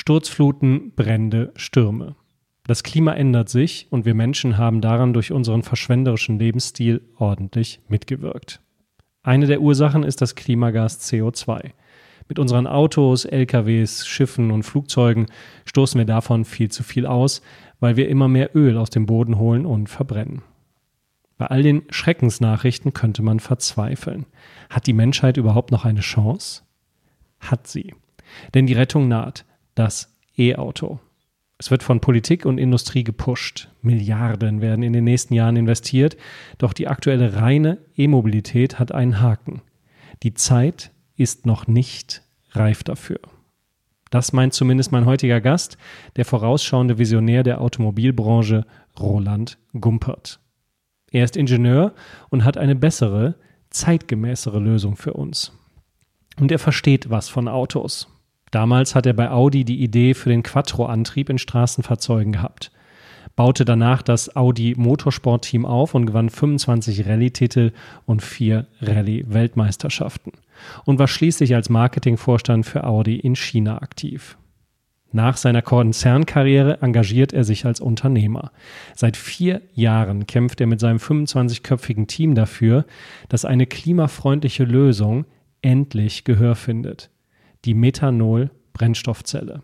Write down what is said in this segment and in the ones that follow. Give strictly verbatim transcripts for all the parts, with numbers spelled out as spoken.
Sturzfluten, Brände, Stürme. Das Klima ändert sich und wir Menschen haben daran durch unseren verschwenderischen Lebensstil ordentlich mitgewirkt. Eine der Ursachen ist das Klimagas C O zwei. Mit unseren Autos, L K Ws, Schiffen und Flugzeugen stoßen wir davon viel zu viel aus, weil wir immer mehr Öl aus dem Boden holen und verbrennen. Bei all den Schreckensnachrichten könnte man verzweifeln. Hat die Menschheit überhaupt noch eine Chance? Hat sie. Denn die Rettung naht. Das E-Auto. Es wird von Politik und Industrie gepusht. Milliarden werden in den nächsten Jahren investiert. Doch die aktuelle reine E-Mobilität hat einen Haken. Die Zeit ist noch nicht reif dafür. Das meint zumindest mein heutiger Gast, der vorausschauende Visionär der Automobilbranche, Roland Gumpert. Er ist Ingenieur und hat eine bessere, zeitgemäßere Lösung für uns. Und er versteht was von Autos. Damals hat er bei Audi die Idee für den Quattro-Antrieb in Straßenfahrzeugen gehabt, baute danach das Audi Motorsport-Team auf und gewann fünfundzwanzig Rallye-Titel und vier Rallye-Weltmeisterschaften und war schließlich als Marketingvorstand für Audi in China aktiv. Nach seiner Konzernkarriere engagiert er sich als Unternehmer. Seit vier Jahren kämpft er mit seinem fünfundzwanzigköpfigen Team dafür, dass eine klimafreundliche Lösung endlich Gehör findet. Die Methanol-Brennstoffzelle.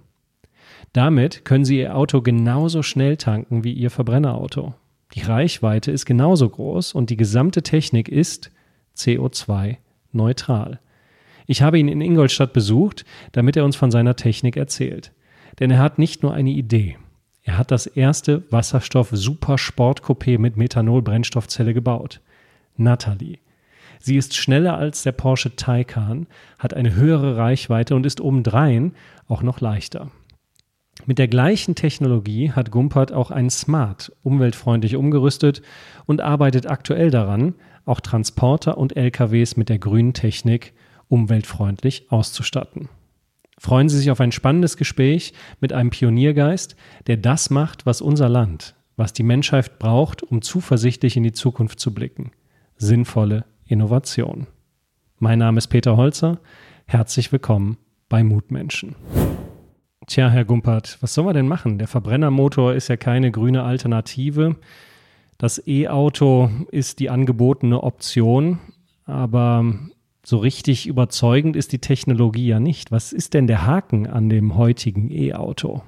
Damit können Sie Ihr Auto genauso schnell tanken wie Ihr Verbrennerauto. Die Reichweite ist genauso groß und die gesamte Technik ist C O zwei neutral. Ich habe ihn in Ingolstadt besucht, damit er uns von seiner Technik erzählt. Denn er hat nicht nur eine Idee. Er hat das erste Wasserstoff-Super-Sport-Coupé mit Methanol-Brennstoffzelle gebaut. Natalie. Sie ist schneller als der Porsche Taycan, hat eine höhere Reichweite und ist obendrein auch noch leichter. Mit der gleichen Technologie hat Gumpert auch ein Smart umweltfreundlich umgerüstet und arbeitet aktuell daran, auch Transporter und L K Ws mit der grünen Technik umweltfreundlich auszustatten. Freuen Sie sich auf ein spannendes Gespräch mit einem Pioniergeist, der das macht, was unser Land, was die Menschheit braucht, um zuversichtlich in die Zukunft zu blicken. Sinnvolle Innovation. Mein Name ist Peter Holzer. Herzlich willkommen bei Mutmenschen. Tja, Herr Gumpert, was soll man denn machen? Der Verbrennermotor ist ja keine grüne Alternative. Das E-Auto ist die angebotene Option, aber so richtig überzeugend ist die Technologie ja nicht. Was ist denn der Haken an dem heutigen E-Auto?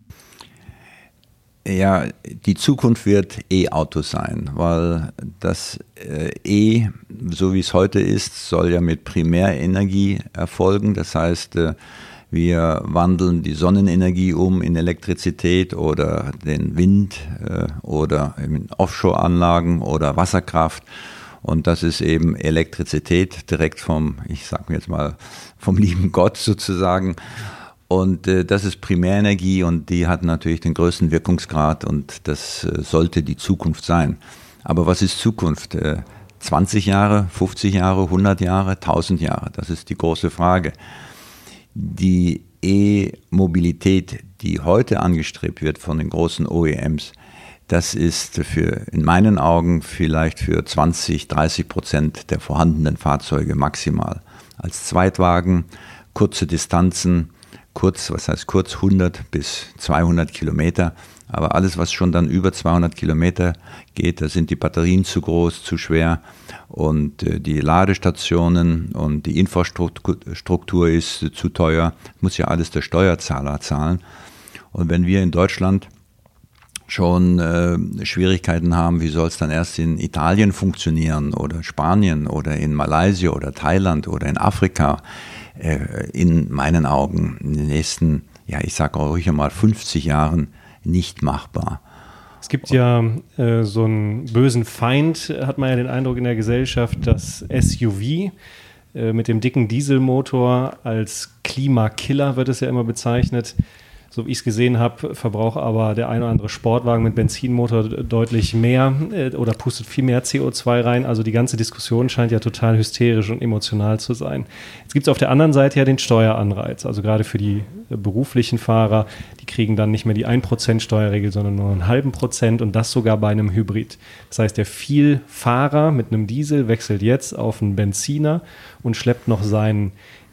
Ja, die Zukunft wird E-Auto sein, weil das äh, E, so wie es heute ist, soll ja mit Primärenergie erfolgen. Das heißt, äh, wir wandeln die Sonnenenergie um in Elektrizität oder den Wind äh, oder in Offshore-Anlagen oder Wasserkraft. Und das ist eben Elektrizität direkt vom, ich sag mir jetzt mal, vom lieben Gott sozusagen. Und äh, das ist Primärenergie und die hat natürlich den größten Wirkungsgrad und das äh, sollte die Zukunft sein. Aber was ist Zukunft? Äh, zwanzig Jahre, fünfzig Jahre, hundert Jahre, tausend Jahre? Das ist die große Frage. Die E-Mobilität, die heute angestrebt wird von den großen O E Ms, das ist für, in meinen Augen vielleicht für zwanzig, dreißig Prozent der vorhandenen Fahrzeuge maximal. Als Zweitwagen, kurze Distanzen, kurz, was heißt kurz, hundert bis zweihundert Kilometer. Aber alles, was schon dann über zweihundert Kilometer geht, da sind die Batterien zu groß, zu schwer und äh, die Ladestationen und die Infrastruktur ist äh, zu teuer. Muss ja alles der Steuerzahler zahlen. Und wenn wir in Deutschland schon äh, Schwierigkeiten haben, wie soll es dann erst in Italien funktionieren oder Spanien oder in Malaysia oder Thailand oder in Afrika, äh, in meinen Augen in den nächsten, ja ich sage auch ruhig einmal fünfzig Jahren nicht machbar. Es gibt ja äh, so einen bösen Feind, hat man ja den Eindruck in der Gesellschaft, dass S U V äh, mit dem dicken Dieselmotor als Klimakiller wird es ja immer bezeichnet. So wie ich es gesehen habe, verbraucht aber der ein oder andere Sportwagen mit Benzinmotor deutlich mehr äh, oder pustet viel mehr C O zwei rein. Also die ganze Diskussion scheint ja total hysterisch und emotional zu sein. Jetzt gibt es auf der anderen Seite ja den Steueranreiz. Also gerade für die äh, beruflichen Fahrer, die kriegen dann nicht mehr die ein Prozent Steuerregel, sondern nur einen halben Prozent und das sogar bei einem Hybrid. Das heißt, der Vielfahrer mit einem Diesel wechselt jetzt auf einen Benziner und schleppt noch seinen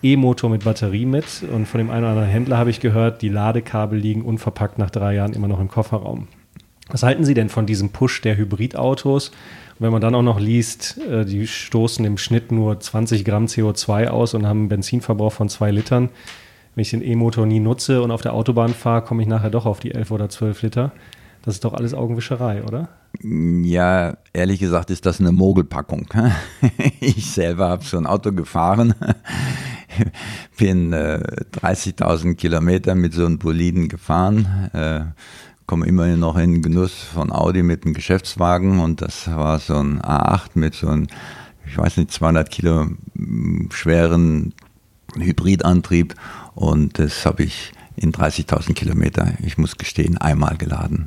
E-Motor mit Batterie mit und von dem einen oder anderen Händler habe ich gehört, die Ladekabel liegen unverpackt nach drei Jahren immer noch im Kofferraum. Was halten Sie denn von diesem Push der Hybridautos? Und wenn man dann auch noch liest, die stoßen im Schnitt nur zwanzig Gramm C O zwei aus und haben einen Benzinverbrauch von zwei Litern. Wenn ich den E-Motor nie nutze und auf der Autobahn fahre, komme ich nachher doch auf die elf oder zwölf Liter. Das ist doch alles Augenwischerei, oder? Ja, ehrlich gesagt ist das eine Mogelpackung. Ich selber habe so ein Auto gefahren, bin äh, dreißigtausend Kilometer mit so einem Boliden gefahren, äh, komme immerhin noch in den Genuss von Audi mit einem Geschäftswagen und das war so ein A acht mit so einem, ich weiß nicht, zweihundert Kilo schweren Hybridantrieb und das habe ich in dreißigtausend Kilometer, ich muss gestehen, einmal geladen.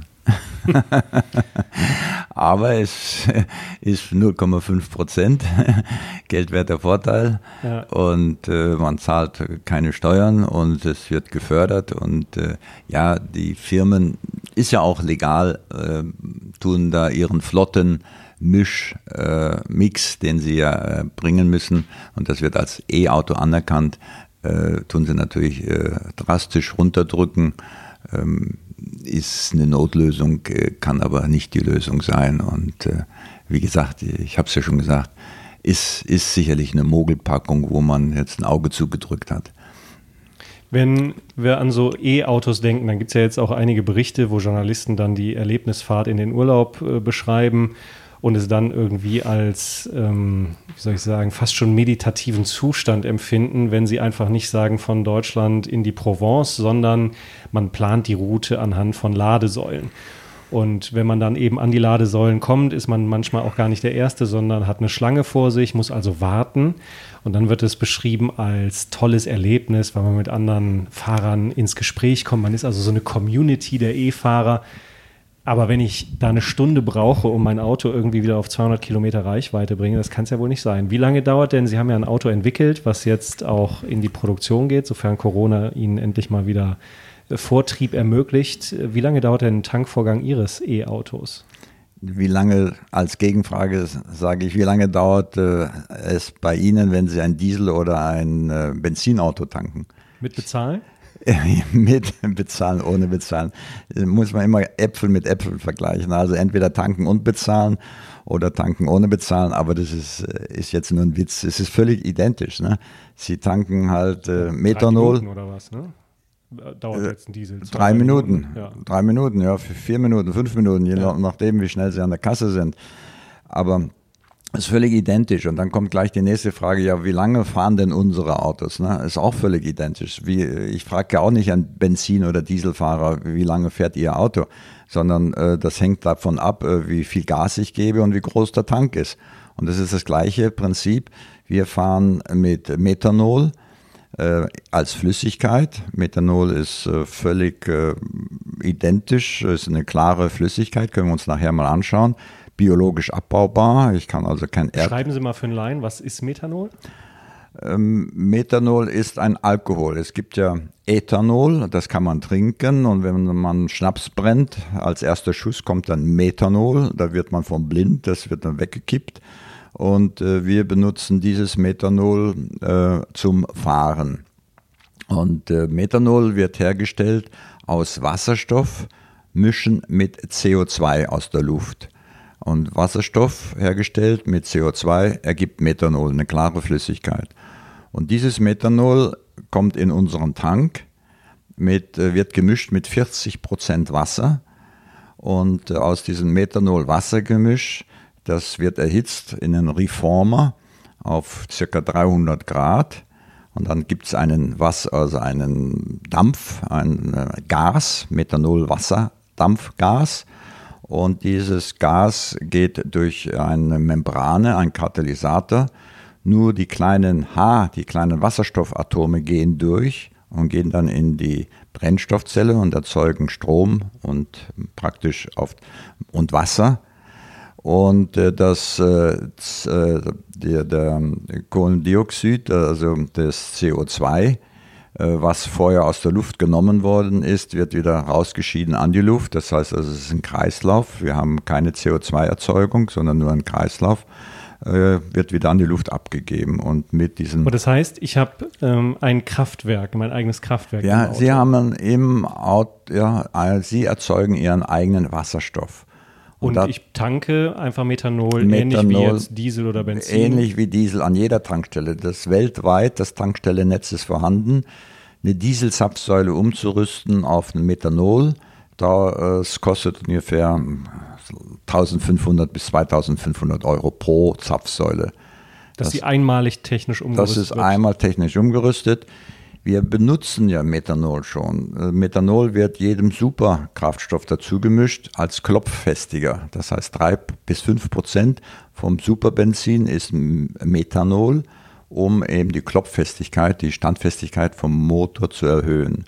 Aber es ist null Komma fünf Prozent geldwerter Vorteil ja. und äh, man zahlt keine Steuern und es wird gefördert und äh, ja, die Firmen, ist ja auch legal, äh, tun da ihren flotten Misch, äh, Mix, den sie ja äh, bringen müssen und das wird als E-Auto anerkannt, äh, tun sie natürlich äh, drastisch runterdrücken. Ähm, ist eine Notlösung, kann aber nicht die Lösung sein. Und äh, wie gesagt, ich habe es ja schon gesagt, ist, ist sicherlich eine Mogelpackung, wo man jetzt ein Auge zugedrückt hat. Wenn wir an so E-Autos denken, dann gibt es ja jetzt auch einige Berichte, wo Journalisten dann die Erlebnisfahrt in den Urlaub äh, beschreiben und es dann irgendwie als, ähm, wie soll ich sagen, fast schon meditativen Zustand empfinden, wenn sie einfach nicht sagen von Deutschland in die Provence, sondern man plant die Route anhand von Ladesäulen. Und wenn man dann eben an die Ladesäulen kommt, ist man manchmal auch gar nicht der Erste, sondern hat eine Schlange vor sich, muss also warten. Und dann wird es beschrieben als tolles Erlebnis, weil man mit anderen Fahrern ins Gespräch kommt. Man ist also so eine Community der E-Fahrer. Aber wenn ich da eine Stunde brauche, um mein Auto irgendwie wieder auf zweihundert Kilometer Reichweite bringe, das kann es ja wohl nicht sein. Wie lange dauert denn, Sie haben ja ein Auto entwickelt, was jetzt auch in die Produktion geht, sofern Corona Ihnen endlich mal wieder Vortrieb ermöglicht. Wie lange dauert denn ein Tankvorgang Ihres E-Autos? Wie lange, als Gegenfrage sage ich, wie lange dauert äh, es bei Ihnen, wenn Sie ein Diesel- oder ein äh, Benzinauto tanken? Mit bezahlen? Mit bezahlen, ohne bezahlen. Muss man immer Äpfel mit Äpfeln vergleichen. Also entweder tanken und bezahlen oder tanken ohne bezahlen. Aber das ist, ist jetzt nur ein Witz. Es ist völlig identisch. Ne? Sie tanken halt äh, Methanol. Drei Minuten oder was, ne? Dauert jetzt ein Diesel? Drei Minuten. Minuten. Ja. Drei Minuten, ja. Vier Minuten, fünf Minuten, je ja. nachdem, wie schnell Sie an der Kasse sind. Aber das ist völlig identisch. Und dann kommt gleich die nächste Frage, ja, wie lange fahren denn unsere Autos? Ne? Ist auch völlig identisch. Wie, ich frage ja auch nicht an Benzin- oder Dieselfahrer, wie lange fährt ihr Auto, sondern äh, das hängt davon ab, äh, wie viel Gas ich gebe und wie groß der Tank ist. Und das ist das gleiche Prinzip. Wir fahren mit Methanol äh, als Flüssigkeit. Methanol ist äh, völlig äh, identisch, ist eine klare Flüssigkeit, können wir uns nachher mal anschauen. Biologisch abbaubar. Ich kann also kein Erd... Schreiben Sie mal für einen Laien, was ist Methanol? Ähm, Methanol ist ein Alkohol. Es gibt ja Ethanol, das kann man trinken und wenn man Schnaps brennt, als erster Schuss kommt dann Methanol, da wird man vom blind, das wird dann weggekippt und äh, wir benutzen dieses Methanol äh, zum Fahren. Und äh, Methanol wird hergestellt aus Wasserstoff, mischen mit C O zwei aus der Luft. Und Wasserstoff hergestellt mit C O zwei ergibt Methanol, eine klare Flüssigkeit. Und dieses Methanol kommt in unseren Tank, mit, wird gemischt mit vierzig Prozent Wasser. Und aus diesem Methanol-Wasser-Gemisch, das wird erhitzt in einen Reformer auf ca. dreihundert Grad. Und dann gibt es einen, Wasser, also einen Dampf, ein Gas, Methanol-Wasser-Dampfgas. Und dieses Gas geht durch eine Membrane, ein Katalysator. Nur die kleinen H, die kleinen Wasserstoffatome gehen durch und gehen dann in die Brennstoffzelle und erzeugen Strom und praktisch auf, und Wasser. Und äh, das äh, der, der Kohlendioxid, also das C O zwei, was vorher aus der Luft genommen worden ist, wird wieder rausgeschieden an die Luft. Das heißt, also, es ist ein Kreislauf. Wir haben keine C O zwei Erzeugung, sondern nur einen Kreislauf. äh, wird wieder an die Luft abgegeben. Und mit diesem. Und das heißt, ich habe ähm, ein Kraftwerk, mein eigenes Kraftwerk. Ja, Sie haben im Auto, ja, Sie erzeugen Ihren eigenen Wasserstoff. Und, und da, ich tanke einfach Methanol, Methanol, ähnlich wie jetzt Diesel oder Benzin. Ähnlich wie Diesel an jeder Tankstelle. Das weltweit, das Tankstellennetz ist vorhanden. Eine Dieselzapfsäule umzurüsten auf ein Methanol, da, es kostet ungefähr eintausendfünfhundert bis zweitausendfünfhundert Euro pro Zapfsäule. Dass sie einmalig technisch umgerüstet Das ist wird. einmal technisch umgerüstet. Wir benutzen ja Methanol schon. Methanol wird jedem Superkraftstoff dazu gemischt als Klopffestiger. Das heißt, drei bis fünf Prozent vom Superbenzin ist Methanol, um eben die Klopffestigkeit, die Standfestigkeit vom Motor zu erhöhen.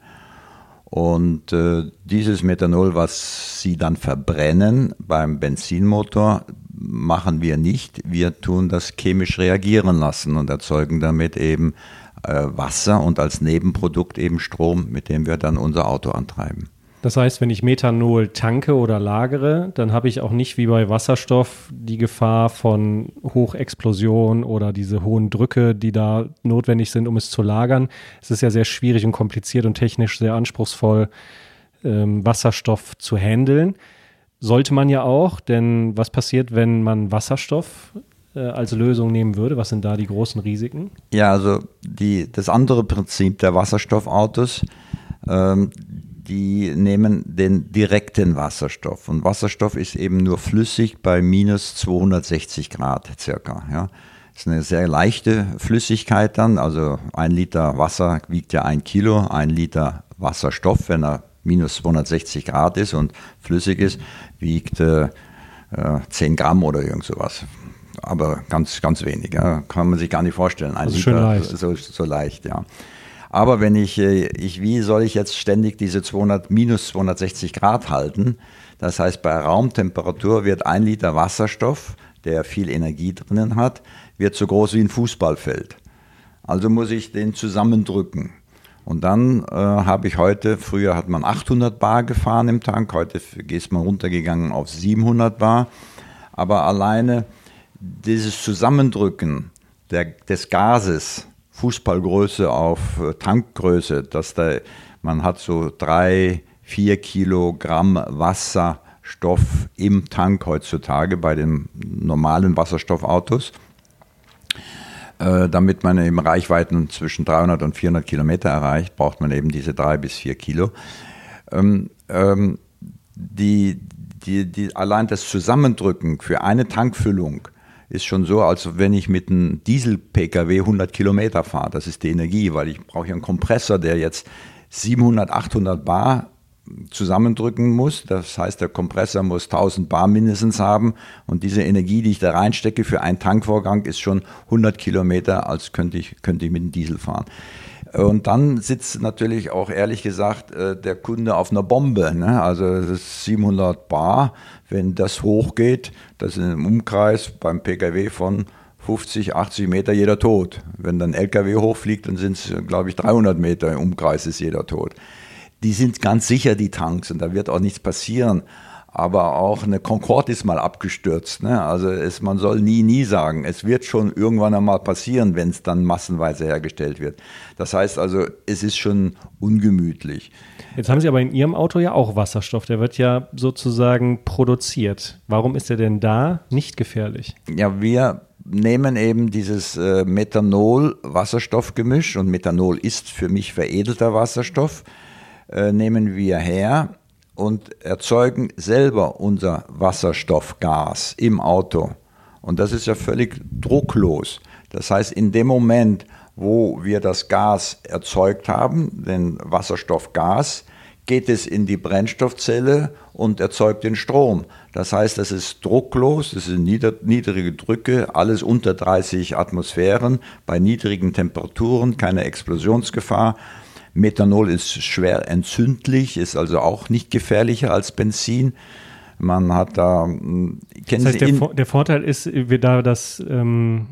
Und äh, dieses Methanol, was Sie dann verbrennen beim Benzinmotor, machen wir nicht. Wir tun das chemisch reagieren lassen und erzeugen damit eben äh, Wasser und als Nebenprodukt eben Strom, mit dem wir dann unser Auto antreiben. Das heißt, wenn ich Methanol tanke oder lagere, dann habe ich auch nicht wie bei Wasserstoff die Gefahr von Hochexplosion oder diese hohen Drücke, die da notwendig sind, um es zu lagern. Es ist ja sehr schwierig und kompliziert und technisch sehr anspruchsvoll, ähm, Wasserstoff zu handeln. Sollte man ja auch, denn was passiert, wenn man Wasserstoff äh, als Lösung nehmen würde? Was sind da die großen Risiken? Ja, also die, das andere Prinzip der Wasserstoffautos, ähm, die nehmen den direkten Wasserstoff. Und Wasserstoff ist eben nur flüssig bei minus zweihundertsechzig Grad circa. Ja. Das ist eine sehr leichte Flüssigkeit dann. Also ein Liter Wasser wiegt ja ein Kilo. Ein Liter Wasserstoff, wenn er minus zweihundertsechzig Grad ist und flüssig ist, wiegt äh, zehn Gramm oder irgend sowas. Aber ganz, ganz wenig. Ja. Kann man sich gar nicht vorstellen. Ein also Liter, schön leicht. So, so leicht, ja. Aber wenn ich, ich, wie soll ich jetzt ständig diese zweihundert, minus zweihundertsechzig Grad halten? Das heißt, bei Raumtemperatur wird ein Liter Wasserstoff, der viel Energie drinnen hat, wird so groß wie ein Fußballfeld. Also muss ich den zusammendrücken. Und dann äh, habe ich heute, früher hat man achthundert Bar gefahren im Tank, heute ist man runtergegangen auf siebenhundert Bar. Aber alleine dieses Zusammendrücken der, des Gases, Fußballgröße auf Tankgröße, dass da, man hat so drei, vier Kilogramm Wasserstoff im Tank heutzutage bei den normalen Wasserstoffautos, äh, damit man eben Reichweiten zwischen dreihundert und vierhundert Kilometer erreicht, braucht man eben diese drei bis vier Kilo. Ähm, ähm, die, die, die, allein das Zusammendrücken für eine Tankfüllung ist schon so, als wenn ich mit einem Diesel-P K W hundert Kilometer fahre. Das ist die Energie, weil ich brauche ja einen Kompressor, der jetzt siebenhundert, achthundert Bar zusammendrücken muss. Das heißt, der Kompressor muss tausend Bar mindestens haben. Und diese Energie, die ich da reinstecke für einen Tankvorgang, ist schon hundert Kilometer, als könnte ich, könnte ich mit dem Diesel fahren. Und dann sitzt natürlich auch, ehrlich gesagt, der Kunde auf einer Bombe. Ne? Also das ist siebenhundert Bar. Wenn das hochgeht, das ist im Umkreis beim P K W von fünfzig, achtzig Meter jeder tot. Wenn dann ein L K W hochfliegt, dann sind es, glaube ich, dreihundert Meter im Umkreis ist jeder tot. Die sind ganz sicher, die Tanks, und da wird auch nichts passieren. Aber auch eine Concorde ist mal abgestürzt. Ne? Also es, man soll nie, nie sagen. Es wird schon irgendwann einmal passieren, wenn es dann massenweise hergestellt wird. Das heißt also, es ist schon ungemütlich. Jetzt haben Sie aber in Ihrem Auto ja auch Wasserstoff. Der wird ja sozusagen produziert. Warum ist der denn da nicht gefährlich? Ja, wir nehmen eben dieses äh, Methanol-Wasserstoff-Gemisch, und Methanol ist für mich veredelter Wasserstoff, äh, nehmen wir her und erzeugen selber unser Wasserstoffgas im Auto. Und das ist ja völlig drucklos. Das heißt, in dem Moment, wo wir das Gas erzeugt haben, den Wasserstoffgas, geht es in die Brennstoffzelle und erzeugt den Strom. Das heißt, das ist drucklos, das sind niedrige Drücke, alles unter dreißig Atmosphären, bei niedrigen Temperaturen, keine Explosionsgefahr. Methanol ist schwer entzündlich, ist also auch nicht gefährlicher als Benzin. Man hat da... Das heißt, der, der Vorteil ist, wir da das... Ähm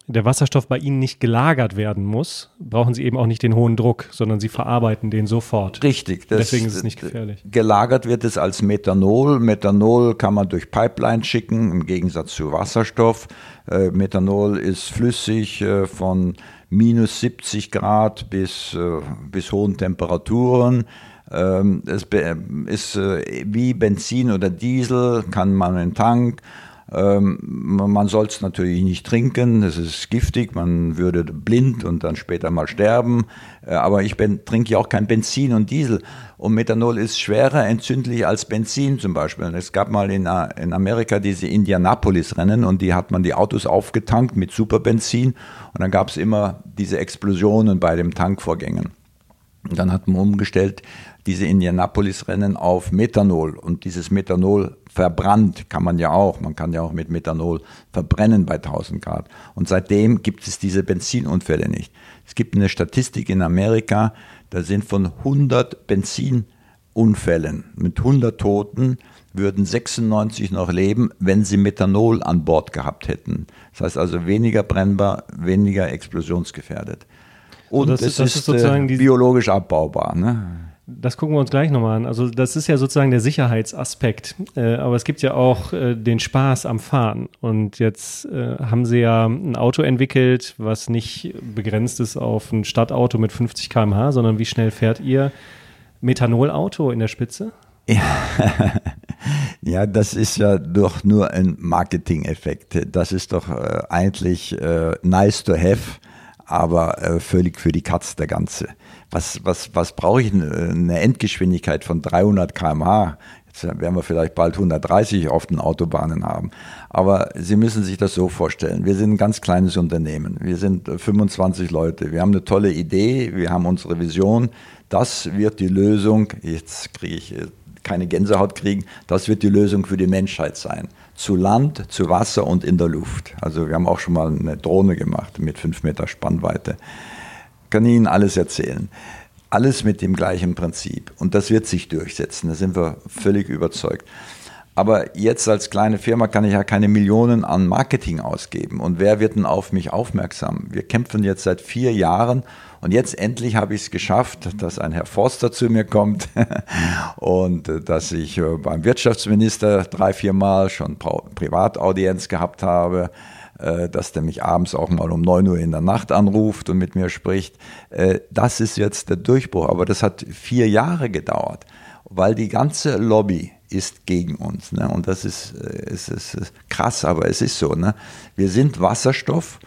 der Wasserstoff bei Ihnen nicht gelagert werden muss, brauchen Sie eben auch nicht den hohen Druck, sondern Sie verarbeiten den sofort. Richtig. Das, Deswegen ist es nicht gefährlich. Gelagert wird es als Methanol. Methanol kann man durch Pipeline schicken, im Gegensatz zu Wasserstoff. Äh, Methanol ist flüssig äh, von minus siebzig Grad bis, äh, bis hohen Temperaturen. Ähm, es be- ist äh, wie Benzin oder Diesel, kann man in den Tank. Ähm, man soll es natürlich nicht trinken, es ist giftig, man würde blind und dann später mal sterben. Äh, aber ich ben, trinke ja auch kein Benzin und Diesel. Und Methanol ist schwerer entzündlich als Benzin zum Beispiel. Es gab mal in, in Amerika diese Indianapolis-Rennen und die hat man die Autos aufgetankt mit Superbenzin und dann gab es immer diese Explosionen bei den Tankvorgängen. Und dann hat man umgestellt diese Indianapolis-Rennen auf Methanol und dieses Methanol verbrannt kann man ja auch. Man kann ja auch mit Methanol verbrennen bei tausend Grad. Und seitdem gibt es diese Benzinunfälle nicht. Es gibt eine Statistik in Amerika, da sind von hundert Benzinunfällen mit hundert Toten würden sechsundneunzig noch leben, wenn sie Methanol an Bord gehabt hätten. Das heißt also weniger brennbar, weniger explosionsgefährdet. Und das es ist, das ist, ist sozusagen äh, biologisch abbaubar. Ne? Das gucken wir uns gleich nochmal an. Also das ist ja sozusagen der Sicherheitsaspekt. Äh, aber es gibt ja auch äh, den Spaß am Fahren. Und jetzt äh, haben Sie ja ein Auto entwickelt, was nicht begrenzt ist auf ein Stadtauto mit fünfzig Kilometer pro Stunde, sondern wie schnell fährt Ihr Methanolauto in der Spitze? Ja. Ja, das ist ja doch nur ein Marketing-Effekt. Das ist doch äh, eigentlich äh, nice to have, aber äh, völlig für die Katz der Ganze. Was, was, was brauche ich? Eine Endgeschwindigkeit von dreihundert Kilometer pro Stunde. Jetzt werden wir vielleicht bald hundertdreißig auf den Autobahnen haben. Aber Sie müssen sich das so vorstellen. Wir sind ein ganz kleines Unternehmen. Wir sind fünfundzwanzig Leute. Wir haben eine tolle Idee. Wir haben unsere Vision. Das wird die Lösung. Jetzt kriege ich keine Gänsehaut kriegen. Das wird die Lösung für die Menschheit sein. Zu Land, zu Wasser und in der Luft. Also wir haben auch schon mal eine Drohne gemacht mit fünf Meter Spannweite. Kann Ihnen alles erzählen. Alles mit dem gleichen Prinzip. Und das wird sich durchsetzen. Da sind wir völlig überzeugt. Aber jetzt als kleine Firma kann ich ja keine Millionen an Marketing ausgeben. Und wer wird denn auf mich aufmerksam? Wir kämpfen jetzt seit vier Jahren und jetzt endlich habe ich es geschafft, dass ein Herr Forster zu mir kommt und dass ich beim Wirtschaftsminister drei, vier Mal schon Privataudienz gehabt habe, dass der mich abends auch mal um neun Uhr in der Nacht anruft und mit mir spricht. Das ist jetzt der Durchbruch, aber das hat vier Jahre gedauert, weil die ganze Lobby ist gegen uns. Ne? Und das ist, ist, ist, ist krass, aber es ist so. Ne? Wir sind Wasserstoff.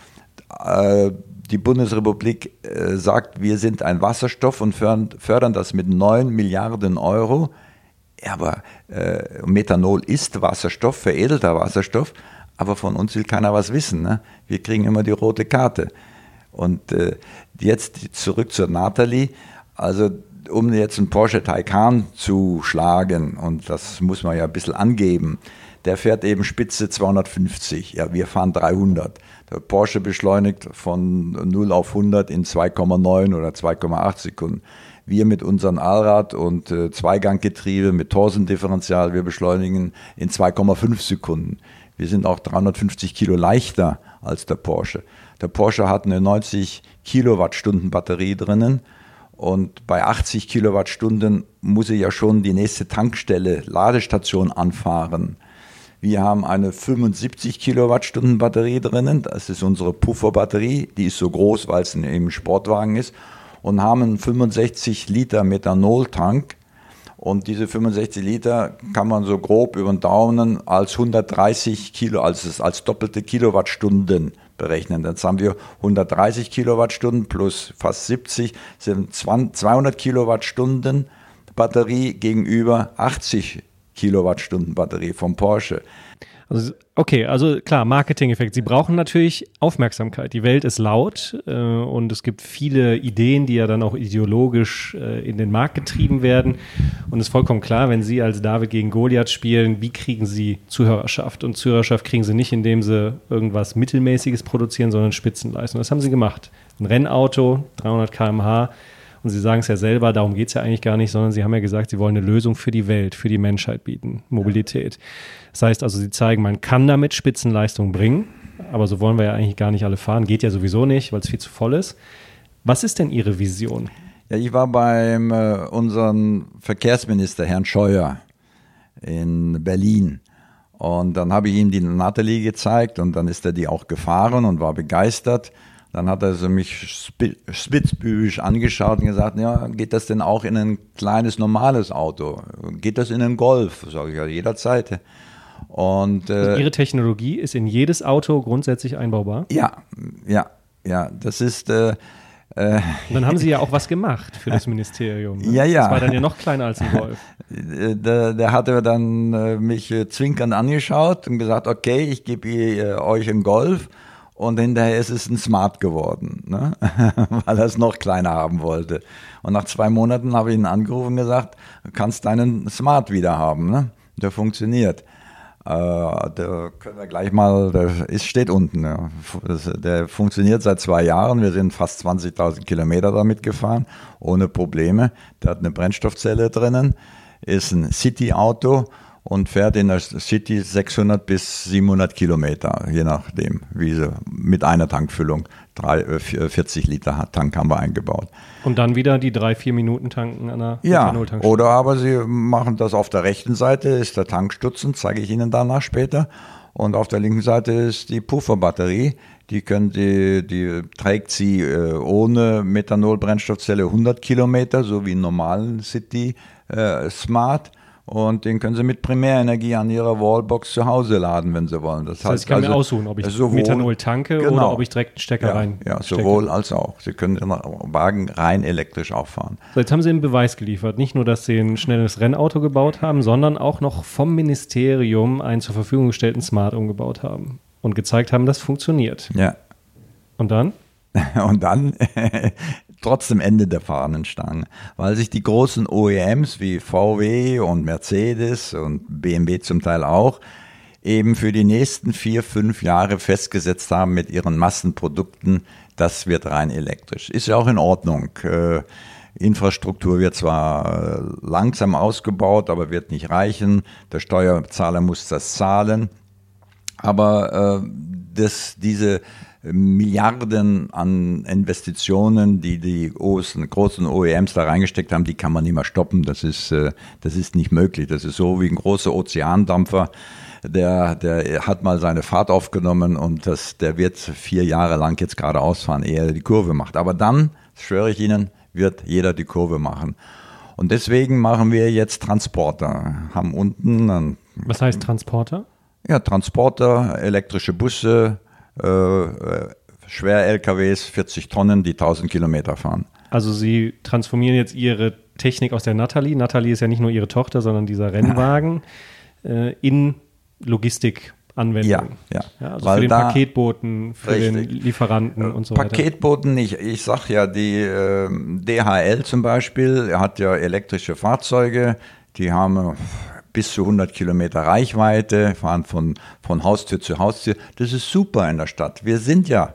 Äh, die Bundesrepublik äh, sagt, wir sind ein Wasserstoff und fördern, fördern das mit neun Milliarden Euro. Ja, aber äh, Methanol ist Wasserstoff, veredelter Wasserstoff, aber von uns will keiner was wissen. Ne? Wir kriegen immer die rote Karte. Und äh, jetzt zurück zur Nathalie. Also um jetzt einen Porsche Taycan zu schlagen, und das muss man ja ein bisschen angeben, der fährt eben Spitze zweihundertfünfzig, ja, wir fahren dreihundert. Der Porsche beschleunigt von null auf hundert in zwei Komma neun oder zwei Komma acht Sekunden. Wir mit unserem Allrad und äh, Zweiganggetriebe mit Torsen-Differential, wir beschleunigen in zwei Komma fünf Sekunden. Wir sind auch dreihundertfünfzig Kilo leichter als der Porsche. Der Porsche hat eine neunzig Kilowattstunden Batterie drinnen. Und bei achtzig Kilowattstunden muss ich ja schon die nächste Tankstelle, Ladestation anfahren. Wir haben eine fünfundsiebzig Kilowattstunden Batterie drinnen, das ist unsere Pufferbatterie, die ist so groß, weil es ein Sportwagen ist, und haben einen fünfundsechzig Liter Methanoltank. Und diese fünfundsechzig Liter kann man so grob über den Daumen als hundertdreißig Kilo, als, als doppelte Kilowattstunden berechnen. Jetzt haben wir hundertdreißig Kilowattstunden plus fast siebzig, sind zweihundert Kilowattstunden Batterie gegenüber achtzig Kilowattstunden Batterie vom Porsche. Also, okay, also klar, Marketing-Effekt. Sie brauchen natürlich Aufmerksamkeit. Die Welt ist laut äh, und es gibt viele Ideen, die ja dann auch ideologisch äh, in den Markt getrieben werden. Und es ist vollkommen klar, wenn Sie als David gegen Goliath spielen, wie kriegen Sie Zuhörerschaft? Und Zuhörerschaft kriegen Sie nicht, indem Sie irgendwas Mittelmäßiges produzieren, sondern Spitzenleistung. Das haben Sie gemacht. Ein Rennauto, dreihundert Kilometer pro Stunde. Und Sie sagen es ja selber, darum geht es ja eigentlich gar nicht, sondern Sie haben ja gesagt, Sie wollen eine Lösung für die Welt, für die Menschheit bieten, Mobilität. Das heißt also, Sie zeigen, man kann damit Spitzenleistung bringen. aber so wollen wir ja eigentlich gar nicht alle fahren. Geht ja sowieso nicht, weil es viel zu voll ist. Was ist denn Ihre Vision? Ja, ich war beim äh, unserem Verkehrsminister, Herrn Scheuer, in Berlin. Und dann habe ich ihm die Natalie gezeigt und dann ist er die auch gefahren und war begeistert. Dann hat er so mich spitzbübisch angeschaut und gesagt, ja, geht das denn auch in ein kleines, normales Auto? Geht das in einen Golf? Sage ich ja, jederzeit. Und, äh, also Ihre Technologie ist in jedes Auto grundsätzlich einbaubar? Ja, ja, ja, das ist... Äh, Und dann haben Sie ja auch was gemacht für das Ministerium. Ne? Ja, ja. Das war dann ja noch kleiner als ein Golf. Der, der hatte dann äh, mich äh, zwinkernd angeschaut und gesagt, okay, ich gebe äh, euch einen Golf und hinterher ist es ein Smart geworden, ne? Weil er es noch kleiner haben wollte. Und nach zwei Monaten habe ich ihn angerufen und gesagt, du kannst deinen Smart wieder haben, ne? Der funktioniert. Äh, da können wir gleich mal, der ist, steht unten. Ja. Der funktioniert seit zwei Jahren. Wir sind fast zwanzigtausend Kilometer damit gefahren, ohne Probleme. Der hat eine Brennstoffzelle drinnen, ist ein City-Auto und fährt in der City sechshundert bis siebenhundert Kilometer, je nachdem, wie sie, mit einer Tankfüllung. Drei, vierzig Liter Tank haben wir eingebaut. Und dann wieder die drei, vier Minuten tanken an der Ja, Ethanol-Tankstelle. oder aber Sie machen das auf der rechten Seite, ist der Tankstutzen, zeige ich Ihnen danach später. Und auf der linken Seite ist die Pufferbatterie. Die, können die, die trägt Sie äh, ohne Methanol-Brennstoffzelle hundert Kilometer, so wie einen normalen City äh, Smart. Und den können Sie mit Primärenergie an Ihrer Wallbox zu Hause laden, wenn Sie wollen. Das, das heißt, heißt, ich kann also, mir aussuchen, ob ich sowohl, Methanol tanke genau, oder ob ich direkt einen Stecker ja, rein Ja, stecke. sowohl als auch. Sie können den Wagen rein elektrisch auch fahren. So, jetzt haben Sie einen Beweis geliefert. Nicht nur, dass Sie ein schnelles Rennauto gebaut haben, sondern auch noch vom Ministerium einen zur Verfügung gestellten Smart umgebaut haben und gezeigt haben, das funktioniert. Ja. Und dann? Und dann trotzdem Ende der Fahnenstange, weil sich die großen O E Ms wie V W und Mercedes und B M W zum Teil auch eben für die nächsten vier, fünf Jahre festgesetzt haben mit ihren Massenprodukten, das wird rein elektrisch. Ist ja auch in Ordnung. Äh, Infrastruktur wird zwar langsam ausgebaut, aber wird nicht reichen. Der Steuerzahler muss das zahlen. Aber äh, das, diese Milliarden an Investitionen, die die großen, großen O E Ms da reingesteckt haben, die kann man nicht mehr stoppen. Das ist, das ist nicht möglich. Das ist so wie ein großer Ozeandampfer. Der, der hat mal seine Fahrt aufgenommen und das, der wird vier Jahre lang jetzt geradeaus fahren, ehe er die Kurve macht. Aber dann, das schwöre ich Ihnen, wird jeder die Kurve machen. Und deswegen machen wir jetzt Transporter. Haben unten einen, was heißt Transporter? Ja, Transporter, elektrische Busse, Äh, Schwer-L K Ws, vierzig Tonnen, die tausend Kilometer fahren. Also Sie transformieren jetzt Ihre Technik aus der Natalie, Natalie ist ja nicht nur Ihre Tochter, sondern dieser Rennwagen, äh, in Logistikanwendungen. Ja, ja. ja also Weil für den da, Paketboten, für richtig. den Lieferanten und so weiter. Paketboten nicht. Ich sag ja, die äh, D H L zum Beispiel, er hat ja elektrische Fahrzeuge, die haben bis zu hundert Kilometer Reichweite, fahren von, von Haustür zu Haustür. Das ist super in der Stadt. Wir sind ja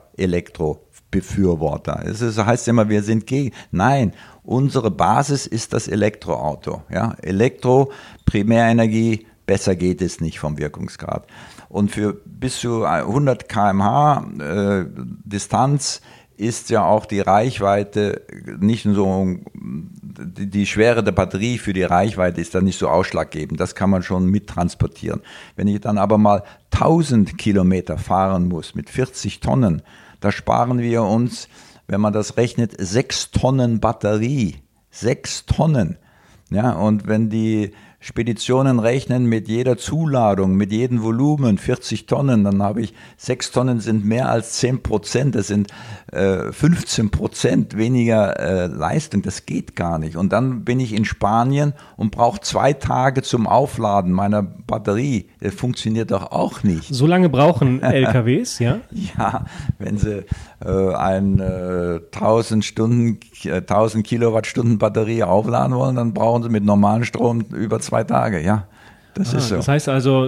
Elektrobefürworter. Es ist, heißt immer, wir sind gegen. Nein, unsere Basis ist das Elektroauto. Ja? Elektro, Primärenergie, besser geht es nicht vom Wirkungsgrad. Und für bis zu hundert Kilometer pro Stunde äh, Distanz ist ja auch die Reichweite nicht so, die, die Schwere der Batterie für die Reichweite ist dann nicht so ausschlaggebend. Das kann man schon mittransportieren. Wenn ich dann aber mal tausend Kilometer fahren muss mit vierzig Tonnen, da sparen wir uns, wenn man das rechnet, sechs Tonnen Batterie. Sechs Tonnen. Ja, und wenn die Speditionen rechnen mit jeder Zuladung, mit jedem Volumen, vierzig Tonnen, dann habe ich, sechs Tonnen sind mehr als zehn Prozent, das sind äh, fünfzehn Prozent weniger äh, Leistung, das geht gar nicht. Und dann bin ich in Spanien und brauche zwei Tage zum Aufladen meiner Batterie, das funktioniert doch auch nicht. So lange brauchen L K Ws, ja? Ja, wenn sie äh, eine äh, tausend Stunden, äh, tausend Kilowattstunden Batterie aufladen wollen, dann brauchen sie mit normalem Strom über zwei Tage, ja. Das ah, ist so. Das heißt also,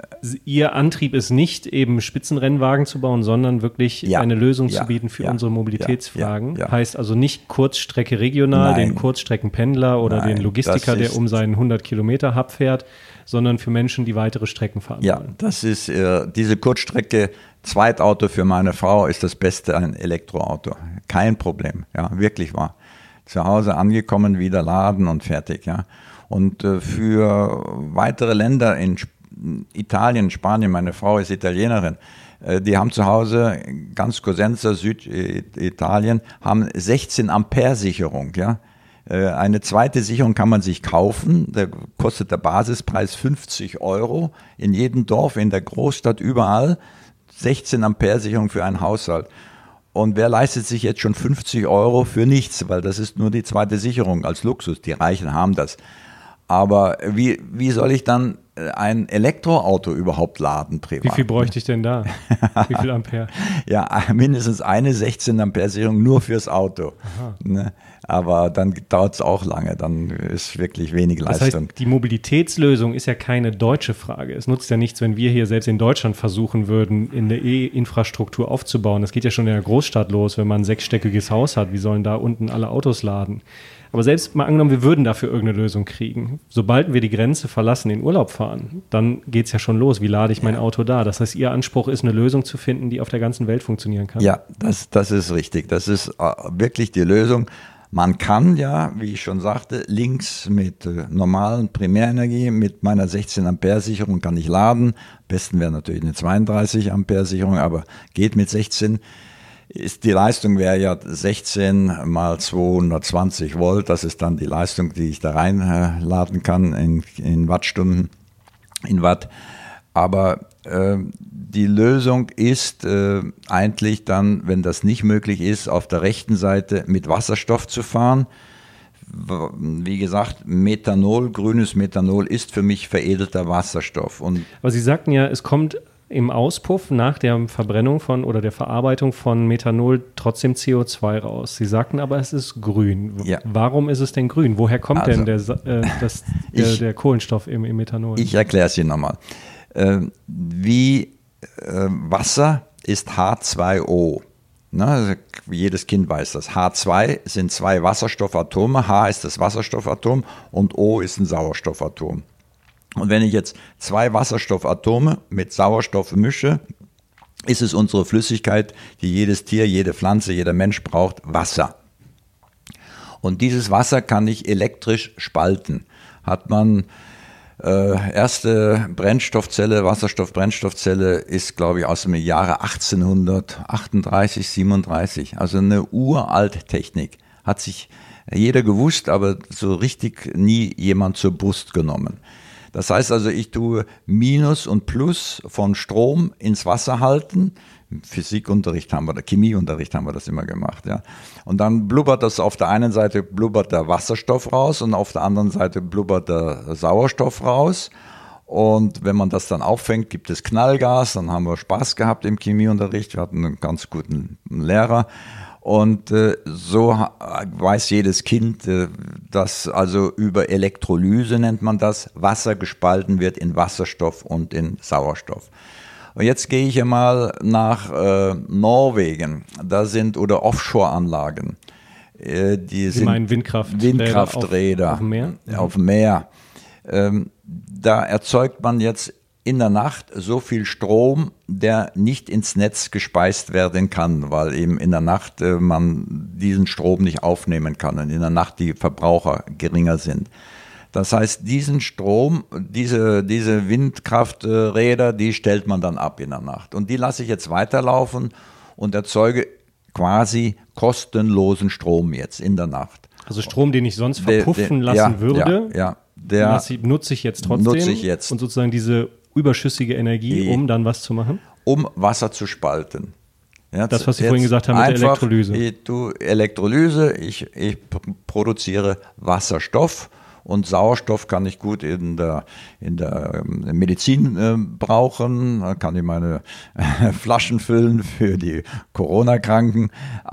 Ihr Antrieb ist nicht eben Spitzenrennwagen zu bauen, sondern wirklich ja, eine Lösung ja, zu bieten für ja, unsere Mobilitätsfragen. ja, ja. Heißt also nicht Kurzstrecke regional, Nein. den Kurzstreckenpendler oder Nein, den Logistiker, der ist, um seinen hundert Kilometer Hub fährt, sondern für Menschen, die weitere Strecken fahren ja, wollen. Das ist äh, diese Kurzstrecke. Zweitauto für meine Frau ist das Beste, ein Elektroauto. Kein Problem, ja, wirklich wahr. Zu Hause angekommen, wieder laden und fertig, ja. Und äh, für weitere Länder in Sp- Italien, Spanien, meine Frau ist Italienerin, äh, die haben zu Hause, ganz Cosenza, Süditalien, haben sechzehn Ampere Sicherung, ja. Äh, eine zweite Sicherung kann man sich kaufen, da kostet der Basispreis fünfzig Euro, in jedem Dorf, in der Großstadt, überall, sechzehn Ampere Sicherung für einen Haushalt. Und wer leistet sich jetzt schon fünfzig Euro für nichts, weil das ist nur die zweite Sicherung als Luxus, die Reichen haben das. Aber wie, wie soll ich dann ein Elektroauto überhaupt laden privat? Wie viel bräuchte ich denn da? Wie viel Ampere? Ja, mindestens eine sechzehn Ampere Sicherung nur fürs Auto. Ne? Aber dann dauert es auch lange, dann ist wirklich wenig Leistung. Das heißt, die Mobilitätslösung ist ja keine deutsche Frage. Es nutzt ja nichts, wenn wir hier selbst in Deutschland versuchen würden, in der E-Infrastruktur aufzubauen. Das geht ja schon in der Großstadt los, wenn man ein sechsstöckiges Haus hat. Wie sollen da unten alle Autos laden? Aber selbst mal angenommen, wir würden dafür irgendeine Lösung kriegen. Sobald wir die Grenze verlassen, in Urlaub fahren, dann geht es ja schon los. Wie lade ich mein Auto da? Das heißt, Ihr Anspruch ist, eine Lösung zu finden, die auf der ganzen Welt funktionieren kann. Ja, das, das ist richtig. Das ist äh, wirklich die Lösung. Man kann ja, wie ich schon sagte, links mit äh, normalen Primärenergie, mit meiner sechzehn Ampere Sicherung kann ich laden. Am besten wäre natürlich eine zweiunddreißig Ampere Sicherung, aber geht mit sechzehn. Ist die Leistung wäre ja sechzehn mal zweihundertzwanzig Volt. Das ist dann die Leistung, die ich da reinladen kann in, in Wattstunden, in Watt. Aber äh, die Lösung ist äh, eigentlich dann, wenn das nicht möglich ist, auf der rechten Seite mit Wasserstoff zu fahren. Wie gesagt, Methanol, grünes Methanol ist für mich veredelter Wasserstoff. Und Aber Sie sagten ja, es kommt im Auspuff nach der Verbrennung von oder der Verarbeitung von Methanol trotzdem C O zwei raus. Sie sagten aber, es ist grün. Ja. Warum ist es denn grün? Woher kommt also, denn der, äh, das, der, ich, der Kohlenstoff im, im Methanol? Ich erkläre es Ihnen nochmal. Äh, wie äh, Wasser ist H zwei O. Na, also jedes Kind weiß das. H zwei sind zwei Wasserstoffatome. H ist das Wasserstoffatom und O ist ein Sauerstoffatom. Und wenn ich jetzt zwei Wasserstoffatome mit Sauerstoff mische, ist es unsere Flüssigkeit, die jedes Tier, jede Pflanze, jeder Mensch braucht, Wasser. Und dieses Wasser kann ich elektrisch spalten. Hat man äh, erste Brennstoffzelle, Wasserstoff-Brennstoffzelle ist, glaube ich, aus dem Jahre achtzehnhundertachtunddreißig, siebenunddreißig. Also eine uralt Technik. Hat sich jeder gewusst, aber so richtig nie jemand zur Brust genommen. Das heißt also, ich tue Minus und Plus von Strom ins Wasser halten. Im Physikunterricht haben wir, Chemieunterricht haben wir das immer gemacht, ja. Und dann blubbert das auf der einen Seite blubbert der Wasserstoff raus und auf der anderen Seite blubbert der Sauerstoff raus. Und wenn man das dann auffängt, gibt es Knallgas. Dann haben wir Spaß gehabt im Chemieunterricht. Wir hatten einen ganz guten Lehrer. Und äh, so weiß jedes Kind, äh, dass also über Elektrolyse nennt man das, Wasser gespalten wird in Wasserstoff und in Sauerstoff. Und jetzt gehe ich einmal nach äh, Norwegen, da sind, oder Offshore-Anlagen. Äh, die Sie sind meinen Windkraft Windkrafträder auf, auf dem Meer? Auf dem Meer. Ähm, da erzeugt man jetzt in der Nacht so viel Strom, der nicht ins Netz gespeist werden kann, weil eben in der Nacht äh, man diesen Strom nicht aufnehmen kann und in der Nacht die Verbraucher geringer sind. Das heißt, diesen Strom, diese, diese Windkrafträder, die stellt man dann ab in der Nacht. Und die lasse ich jetzt weiterlaufen und erzeuge quasi kostenlosen Strom jetzt in der Nacht. Also Strom, den ich sonst verpuffen der, der, lassen ja, würde, ja, ja, der lasse, nutze ich jetzt trotzdem nutze ich jetzt. Und sozusagen diese überschüssige Energie, um dann was zu machen? Um Wasser zu spalten. Ja, das, was Sie vorhin gesagt haben mit der Elektrolyse. Ich, du, Elektrolyse, ich, ich produziere Wasserstoff und Sauerstoff kann ich gut in der, in der Medizin äh, brauchen. Da kann ich meine äh, Flaschen füllen für die Corona-Kranken. Also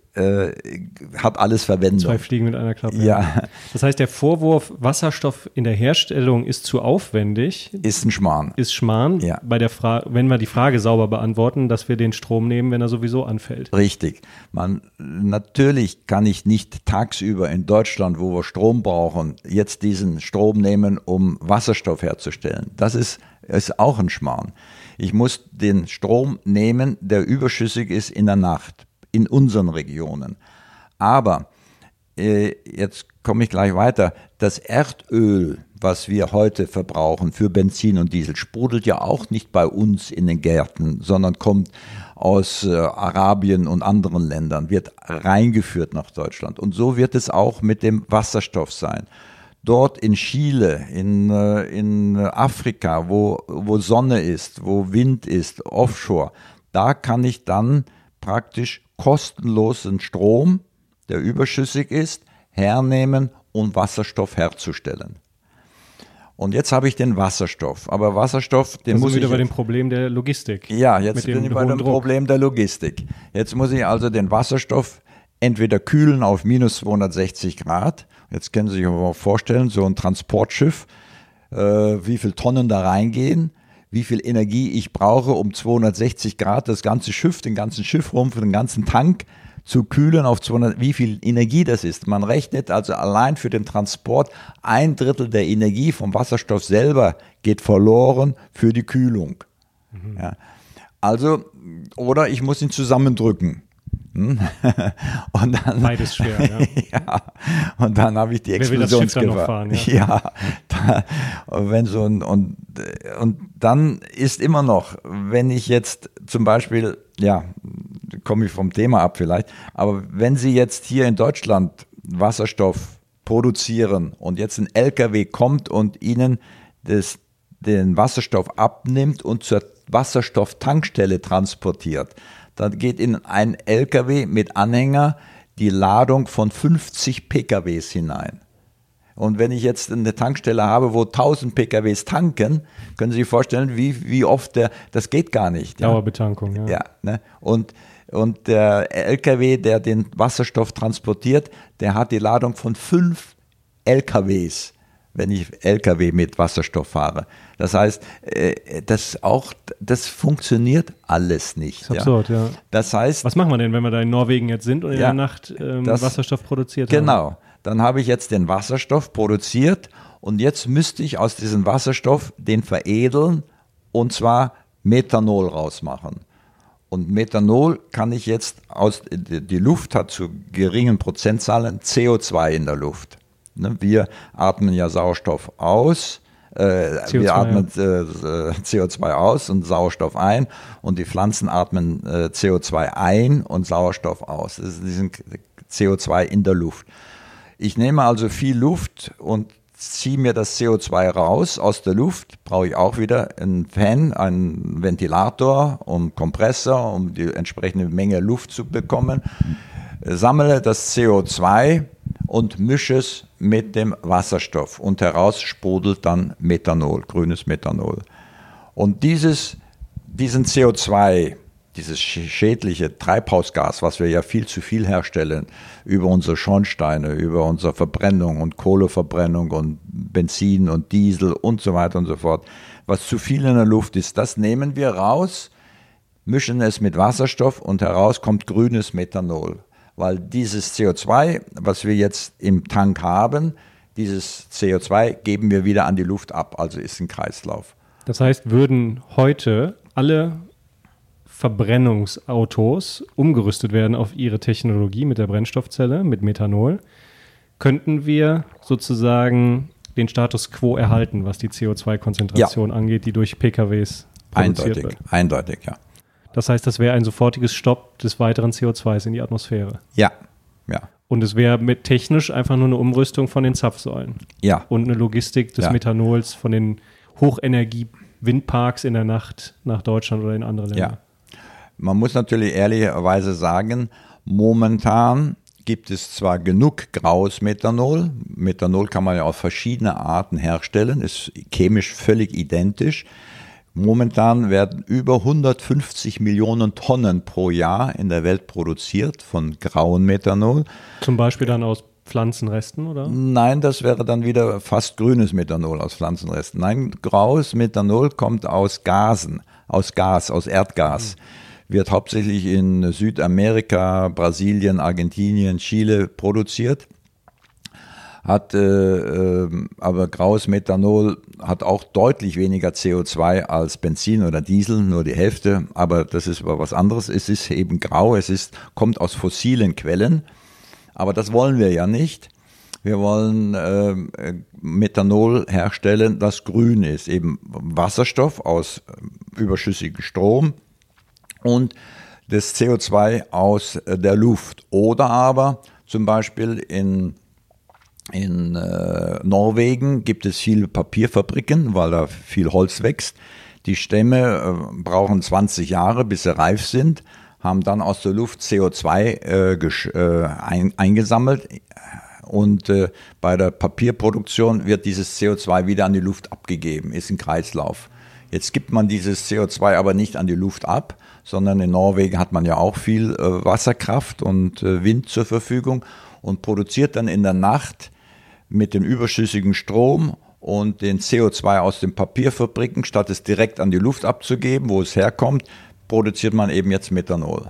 äh, hat alles Verwendung. Zwei Fliegen mit einer Klappe. Ja. Das heißt, der Vorwurf, Wasserstoff in der Herstellung ist zu aufwendig, ist ein Schmarrn. Ist Schmarrn, ja. bei der Fra- wenn wir die Frage sauber beantworten, dass wir den Strom nehmen, wenn er sowieso anfällt. Richtig. Man, natürlich kann ich nicht tagsüber in Deutschland, wo wir Strom brauchen, jetzt diesen Strom nehmen, um Wasserstoff herzustellen. Das ist, ist auch ein Schmarrn. Ich muss den Strom nehmen, der überschüssig ist in der Nacht, in unseren Regionen. Aber, äh, jetzt komme ich gleich weiter, das Erdöl, was wir heute verbrauchen für Benzin und Diesel, sprudelt ja auch nicht bei uns in den Gärten, sondern kommt aus äh, Arabien und anderen Ländern, wird reingeführt nach Deutschland. Und so wird es auch mit dem Wasserstoff sein. Dort in Chile, in, in Afrika, wo, wo Sonne ist, wo Wind ist, offshore, da kann ich dann praktisch kostenlosen Strom, der überschüssig ist, hernehmen, um Wasserstoff herzustellen. Und jetzt habe ich den Wasserstoff. Aber Wasserstoff, den das muss sind wir ich wieder bei jetzt, dem Problem der Logistik. Ja, jetzt bin ich bei dem Druck. Problem der Logistik. Jetzt muss ich also den Wasserstoff entweder kühlen auf minus zweihundertsechzig Grad. Jetzt können Sie sich aber vorstellen, so ein Transportschiff, äh, wie viele Tonnen da reingehen, wie viel Energie ich brauche, um zweihundertsechzig Grad das ganze Schiff, den ganzen Schiffrumpf, den ganzen Tank zu kühlen auf zweihundert, wie viel Energie das ist. Man rechnet also allein für den Transport, ein Drittel der Energie vom Wasserstoff selber geht verloren für die Kühlung. Mhm. Ja. Also, oder ich muss ihn zusammendrücken. Und dann, beides schwer, ja. ja. Und dann habe ich die Explosionsgefahr. Noch fahren, ja, ja da, wenn so ein, und, und dann ist immer noch, wenn ich jetzt zum Beispiel, ja, komme ich vom Thema ab vielleicht, aber wenn Sie jetzt hier in Deutschland Wasserstoff produzieren und jetzt ein L K W kommt und Ihnen das, den Wasserstoff abnimmt und zur Wasserstofftankstelle transportiert, dann geht in ein L K W mit Anhänger die Ladung von fünfzig P K Ws hinein. Und wenn ich jetzt eine Tankstelle habe, wo tausend P K Ws tanken, können Sie sich vorstellen, wie, wie oft der, das geht gar nicht. Ja? Dauerbetankung, ja. Ja, ne? Und, und der L K W, der den Wasserstoff transportiert, der hat die Ladung von fünf L K Ws, wenn ich L K W mit Wasserstoff fahre. Das heißt, das auch, das funktioniert alles nicht. Das ist absurd, ja. ja. Das heißt, was machen wir denn, wenn wir da in Norwegen jetzt sind und in ja, der Nacht ähm, das, Wasserstoff produziert genau. haben? Genau, dann habe ich jetzt den Wasserstoff produziert und jetzt müsste ich aus diesem Wasserstoff den veredeln und zwar Methanol rausmachen. Und Methanol kann ich jetzt aus, die Luft hat zu geringen Prozentzahlen C O zwei in der Luft. Wir atmen ja Sauerstoff aus, äh, C O zwei, wir atmen ja. äh, C O zwei aus und Sauerstoff ein und die Pflanzen atmen äh, C O zwei ein und Sauerstoff aus. Das ist diesen C O zwei in der Luft. Ich nehme also viel Luft und ziehe mir das C O zwei raus aus der Luft, brauche ich auch wieder einen Fan, einen Ventilator, um Kompressor, um die entsprechende Menge Luft zu bekommen, sammle das C O zwei und mische es mit dem Wasserstoff und heraus sprudelt dann Methanol, grünes Methanol. Und dieses, diesen C O zwei, dieses schädliche Treibhausgas, was wir ja viel zu viel herstellen, über unsere Schornsteine, über unsere Verbrennung und Kohleverbrennung und Benzin und Diesel und so weiter und so fort, was zu viel in der Luft ist, das nehmen wir raus, mischen es mit Wasserstoff und heraus kommt grünes Methanol. Weil dieses C O zwei, was wir jetzt im Tank haben, dieses C O zwei geben wir wieder an die Luft ab, also ist ein Kreislauf. Das heißt, würden heute alle Verbrennungsautos umgerüstet werden auf ihre Technologie mit der Brennstoffzelle, mit Methanol, könnten wir sozusagen den Status quo erhalten, was die C O zwei Konzentration ja. angeht, die durch P K Ws produziert eindeutig, wird. Eindeutig, ja. Das heißt, das wäre ein sofortiges Stopp des weiteren C O zwei in die Atmosphäre. Ja, ja. Und es wäre mit technisch einfach nur eine Umrüstung von den Zapfsäulen. Ja. Und eine Logistik des ja. Methanols von den Hochenergie-Windparks in der Nacht nach Deutschland oder in andere Länder. Ja. Man muss natürlich ehrlicherweise sagen, momentan gibt es zwar genug graues Methanol. Methanol kann man ja auf verschiedene Arten herstellen, ist chemisch völlig identisch. Momentan werden über hundertfünfzig Millionen Tonnen pro Jahr in der Welt produziert von grauem Methanol. Zum Beispiel dann aus Pflanzenresten, oder? Nein, das wäre dann wieder fast grünes Methanol aus Pflanzenresten. Nein, graues Methanol kommt aus Gasen, aus Gas, aus Erdgas. Mhm. Wird hauptsächlich in Südamerika, Brasilien, Argentinien, Chile produziert. Hat äh, äh, aber graues Methanol hat auch deutlich weniger C O zwei als Benzin oder Diesel, nur die Hälfte, aber das ist aber was anderes. Es ist eben grau, es ist, kommt aus fossilen Quellen, aber das wollen wir ja nicht. Wir wollen äh, Methanol herstellen, das grün ist, eben Wasserstoff aus überschüssigem Strom und das C O zwei aus der Luft. Oder aber zum Beispiel in In äh, Norwegen gibt es viele Papierfabriken, weil da viel Holz wächst. Die Stämme äh, brauchen zwanzig Jahre, bis sie reif sind, haben dann aus der Luft C O zwei äh, gesch- äh, ein, eingesammelt. Und äh, bei der Papierproduktion wird dieses C O zwei wieder an die Luft abgegeben, ist ein Kreislauf. Jetzt gibt man dieses C O zwei aber nicht an die Luft ab, sondern in Norwegen hat man ja auch viel äh, Wasserkraft und äh, Wind zur Verfügung und produziert dann in der Nacht mit dem überschüssigen Strom und den C O zwei aus den Papierfabriken, statt es direkt an die Luft abzugeben, wo es herkommt, produziert man eben jetzt Methanol.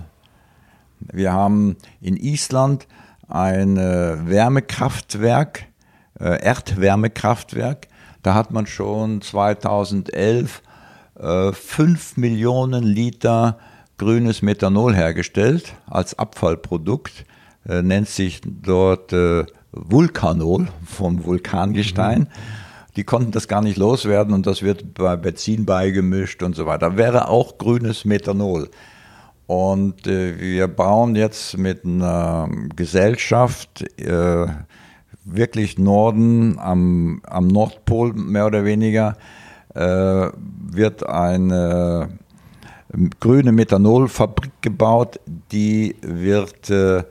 Wir haben in Island ein Wärmekraftwerk, äh, Erdwärmekraftwerk. Da hat man schon zweitausendelf äh, fünf Millionen Liter grünes Methanol hergestellt als Abfallprodukt. Äh, nennt sich dort äh, Vulkanol vom Vulkangestein. Mhm. Die konnten das gar nicht loswerden und das wird bei Benzin beigemischt und so weiter. Wäre auch grünes Methanol. Und äh, wir bauen jetzt mit einer Gesellschaft äh, wirklich Norden, am, am Nordpol mehr oder weniger, äh, wird eine grüne Methanolfabrik gebaut, die wird, äh,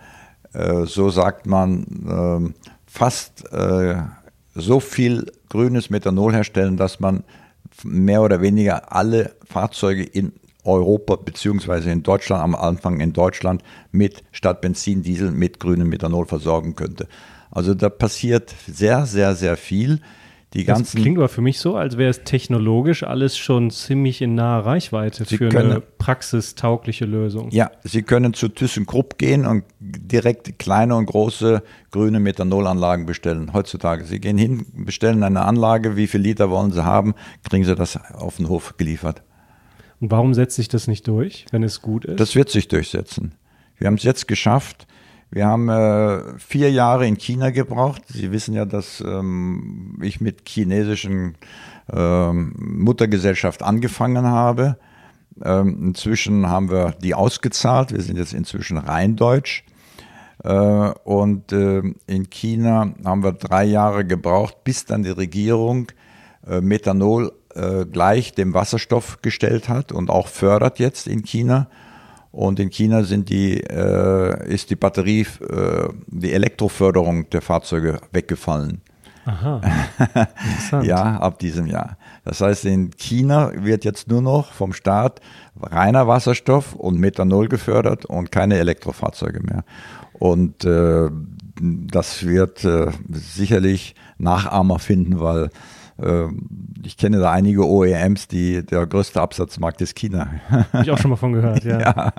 so sagt man, äh, fast äh, so viel grünes Methanol herstellen, dass man mehr oder weniger alle Fahrzeuge in Europa beziehungsweise in Deutschland, am Anfang in Deutschland, mit statt Benzin, Diesel mit grünem Methanol versorgen könnte. Also da passiert sehr, sehr, sehr viel. Die ganzen, das klingt aber für mich so, als wäre es technologisch alles schon ziemlich in naher Reichweite Sie für können, eine praxistaugliche Lösung. Ja, Sie können zu ThyssenKrupp gehen und direkt kleine und große grüne Methanolanlagen bestellen. Heutzutage, Sie gehen hin, bestellen eine Anlage, wie viel Liter wollen Sie haben, kriegen Sie das auf den Hof geliefert. Und warum setzt sich das nicht durch, wenn es gut ist? Das wird sich durchsetzen. Wir haben es jetzt geschafft. Wir haben äh, vier Jahre in China gebraucht. Sie wissen ja, dass ähm, ich mit chinesischen ähm, Muttergesellschaft angefangen habe. Ähm, inzwischen haben wir die ausgezahlt. Wir sind jetzt inzwischen rein deutsch. Äh, und äh, in China haben wir drei Jahre gebraucht, bis dann die Regierung äh, Methanol äh, gleich dem Wasserstoff gestellt hat und auch fördert jetzt in China. Und in China sind die, äh, ist die Batterie, äh, die Elektroförderung der Fahrzeuge weggefallen. Aha, interessant. Ja, ab diesem Jahr. Das heißt, in China wird jetzt nur noch vom Staat reiner Wasserstoff und Methanol gefördert und keine Elektrofahrzeuge mehr. Und äh, das wird äh, sicherlich Nachahmer finden, weil ich kenne da einige O E Ms, die der größte Absatzmarkt ist China. Habe ich auch schon mal von gehört, ja. ja.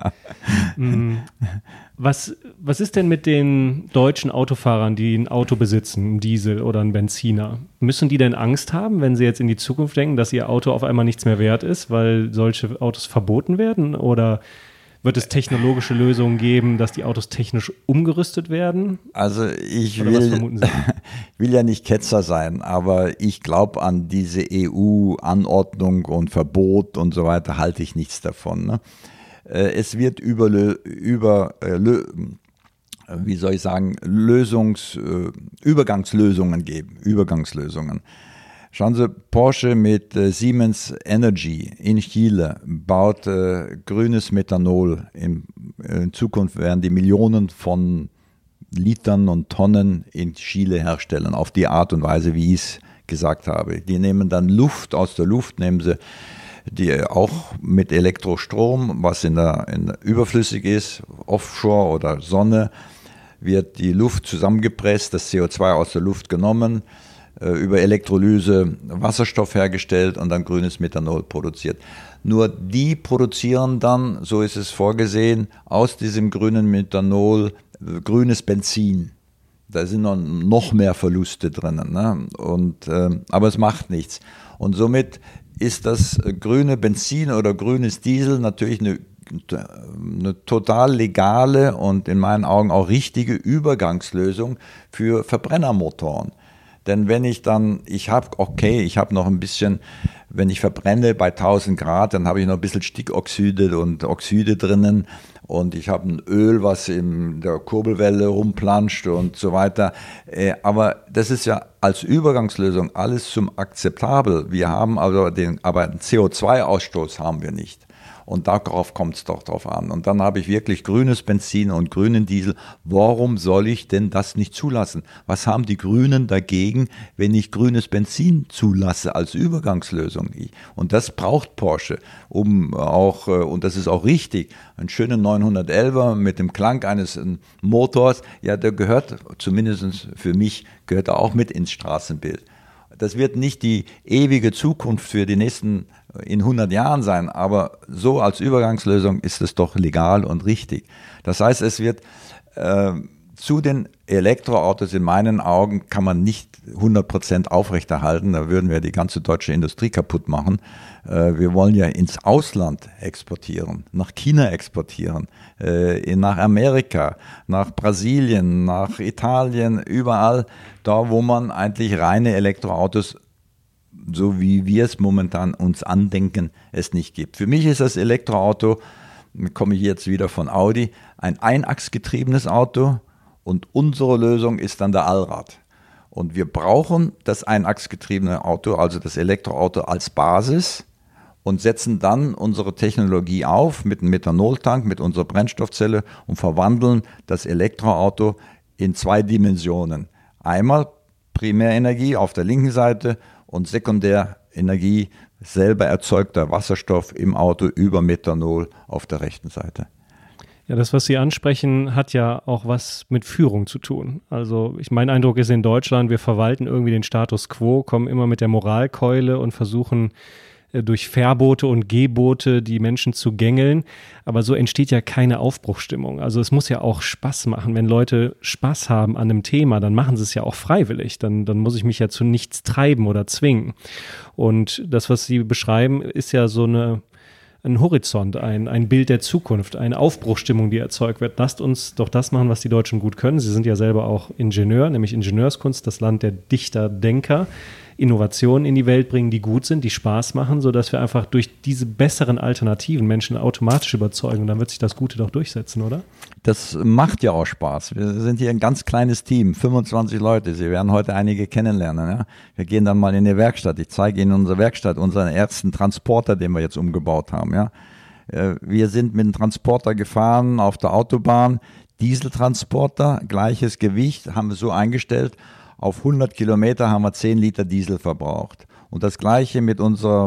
Was, was ist denn mit den deutschen Autofahrern, die ein Auto besitzen, einen Diesel oder einen Benziner? Müssen die denn Angst haben, wenn sie jetzt in die Zukunft denken, dass ihr Auto auf einmal nichts mehr wert ist, weil solche Autos verboten werden? Oder wird es technologische Lösungen geben, dass die Autos technisch umgerüstet werden? Also ich will, will ja nicht Ketzer sein, aber ich glaube an diese E U-Anordnung und Verbot und so weiter, halte ich nichts davon. Ne? Es wird über, über wie soll ich sagen, Lösungs, Übergangslösungen geben, Übergangslösungen. Schauen Sie, Porsche mit äh, Siemens Energy in Chile baut äh, grünes Methanol. In, in Zukunft werden die Millionen von Litern und Tonnen in Chile herstellen, auf die Art und Weise, wie ich es gesagt habe. Die nehmen dann Luft, aus der Luft nehmen sie die auch mit Elektrostrom, was in der, in der überflüssig ist, Offshore oder Sonne, wird die Luft zusammengepresst, das C O zwei aus der Luft genommen, über Elektrolyse Wasserstoff hergestellt und dann grünes Methanol produziert. Nur die produzieren dann, so ist es vorgesehen, aus diesem grünen Methanol grünes Benzin. Da sind noch, noch mehr Verluste drinnen, ne? Und, äh, aber es macht nichts. Und somit ist das grüne Benzin oder grünes Diesel natürlich eine, eine total legale und in meinen Augen auch richtige Übergangslösung für Verbrennermotoren. Denn wenn ich dann, ich habe, okay, ich habe noch ein bisschen, wenn ich verbrenne bei tausend Grad, dann habe ich noch ein bisschen Stickoxide und Oxide drinnen und ich habe ein Öl, was in der Kurbelwelle rumplanscht und so weiter. Aber das ist ja als Übergangslösung alles zum akzeptabel. Wir haben also den, aber den C O zwei Ausstoß haben wir nicht. Und darauf kommt es doch drauf an. Und dann habe ich wirklich grünes Benzin und grünen Diesel. Warum soll ich denn das nicht zulassen? Was haben die Grünen dagegen, wenn ich grünes Benzin zulasse als Übergangslösung? Und das braucht Porsche, um auch, und das ist auch richtig, einen schönen neunhundertelfer mit dem Klang eines Motors, ja, der gehört, zumindest für mich, gehört er auch mit ins Straßenbild. Das wird nicht die ewige Zukunft für die nächsten in hundert Jahren sein, aber so als Übergangslösung ist es doch legal und richtig. Das heißt, es wird äh, zu den Elektroautos in meinen Augen kann man nicht hundert Prozent aufrechterhalten, da würden wir die ganze deutsche Industrie kaputt machen. Äh, wir wollen ja ins Ausland exportieren, nach China exportieren, äh, nach Amerika, nach Brasilien, nach Italien, überall da, wo man eigentlich reine Elektroautos, so wie wir es momentan uns andenken, es nicht gibt. Für mich ist das Elektroauto, komme ich jetzt wieder von Audi, ein einachsgetriebenes Auto und unsere Lösung ist dann der Allrad. Und wir brauchen das einachsgetriebene Auto, also das Elektroauto als Basis und setzen dann unsere Technologie auf mit einem Methanoltank, mit unserer Brennstoffzelle und verwandeln das Elektroauto in zwei Dimensionen. Einmal Primärenergie auf der linken Seite und Sekundärenergie, selber erzeugter Wasserstoff im Auto über Methanol auf der rechten Seite. Ja, das, was Sie ansprechen, hat ja auch was mit Führung zu tun. Also ich, mein Eindruck ist in Deutschland, wir verwalten irgendwie den Status quo, kommen immer mit der Moralkeule und versuchen äh, durch Verbote und Gebote die Menschen zu gängeln. Aber so entsteht ja keine Aufbruchsstimmung. Also es muss ja auch Spaß machen. Wenn Leute Spaß haben an einem Thema, dann machen sie es ja auch freiwillig. Dann, dann muss ich mich ja zu nichts treiben oder zwingen. Und das, was Sie beschreiben, ist ja so eine ein Horizont, ein, ein Bild der Zukunft, eine Aufbruchsstimmung, die erzeugt wird. Lasst uns doch das machen, was die Deutschen gut können. Sie sind ja selber auch Ingenieur, nämlich Ingenieurskunst, das Land der Dichter, Denker, Innovationen in die Welt bringen, die gut sind, die Spaß machen, sodass wir einfach durch diese besseren Alternativen Menschen automatisch überzeugen. Und dann wird sich das Gute doch durchsetzen, oder? Das macht ja auch Spaß. Wir sind hier ein ganz kleines Team, fünfundzwanzig Leute. Sie werden heute einige kennenlernen. Ja? Wir gehen dann mal in die Werkstatt. Ich zeige Ihnen unsere Werkstatt, unseren ersten Transporter, den wir jetzt umgebaut haben. Ja? Wir sind mit dem Transporter gefahren auf der Autobahn. Dieseltransporter, gleiches Gewicht, haben wir so eingestellt. Auf hundert Kilometer haben wir zehn Liter Diesel verbraucht. Und das Gleiche mit unserer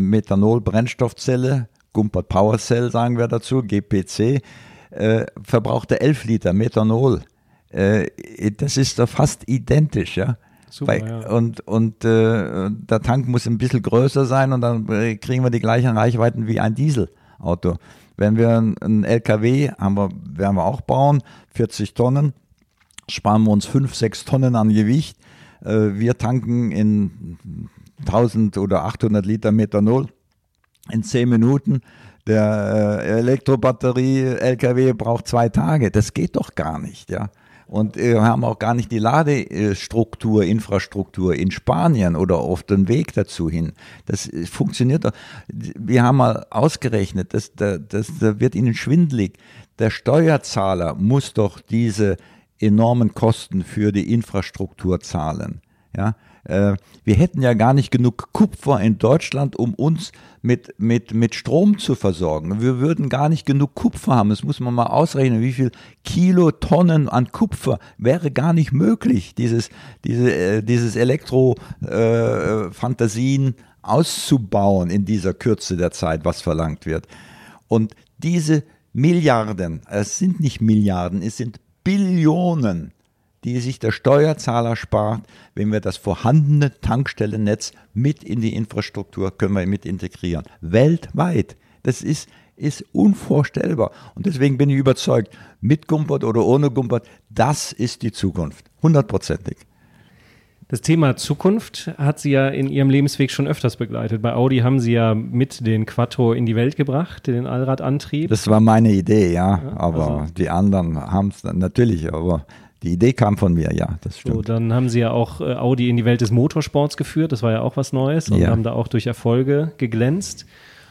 Methanol-Brennstoffzelle, Gumpert Power Cell sagen wir dazu, G P C, äh, verbrauchte elf Liter Methanol. Äh, das ist doch fast identisch, ja. Super, Weil, ja. Und, und äh, der Tank muss ein bisschen größer sein und dann kriegen wir die gleichen Reichweiten wie ein Dieselauto. Wenn wir einen L K W haben wir, werden wir auch bauen, vierzig Tonnen, sparen wir uns fünf, sechs Tonnen an Gewicht. Wir tanken in tausend oder achthundert Liter Methanol in zehn Minuten. Der Elektrobatterie-L K W braucht zwei Tage. Das geht doch gar nicht, ja. Und wir haben auch gar nicht die Ladestruktur, Infrastruktur in Spanien oder auf den Weg dazu hin. Das funktioniert doch. Wir haben mal ausgerechnet, das, das, das wird Ihnen schwindelig. Der Steuerzahler muss doch diese enormen Kosten für die Infrastruktur zahlen. Ja, Äh, wir hätten ja gar nicht genug Kupfer in Deutschland, um uns mit, mit, mit Strom zu versorgen. Wir würden gar nicht genug Kupfer haben. Das muss man mal ausrechnen, wie viel Kilotonnen an Kupfer wäre gar nicht möglich, dieses, diese, äh, dieses Elektro-Fantasien äh, auszubauen in dieser Kürze der Zeit, was verlangt wird. Und diese Milliarden, es sind nicht Milliarden, es sind Billionen, die sich der Steuerzahler spart, wenn wir das vorhandene Tankstellennetz mit in die Infrastruktur können wir mit integrieren. Weltweit. Das ist, ist unvorstellbar. Und deswegen bin ich überzeugt, mit Gumpert oder ohne Gumpert, das ist die Zukunft. Hundertprozentig. Das Thema Zukunft hat Sie ja in Ihrem Lebensweg schon öfters begleitet. Bei Audi haben Sie ja mit den Quattro in die Welt gebracht, den Allradantrieb. Das war meine Idee, ja. ja aber also, die anderen haben es natürlich, aber die Idee kam von mir, ja, das stimmt. So, dann haben Sie ja auch äh, Audi in die Welt des Motorsports geführt, das war ja auch was Neues und ja. haben da auch durch Erfolge geglänzt.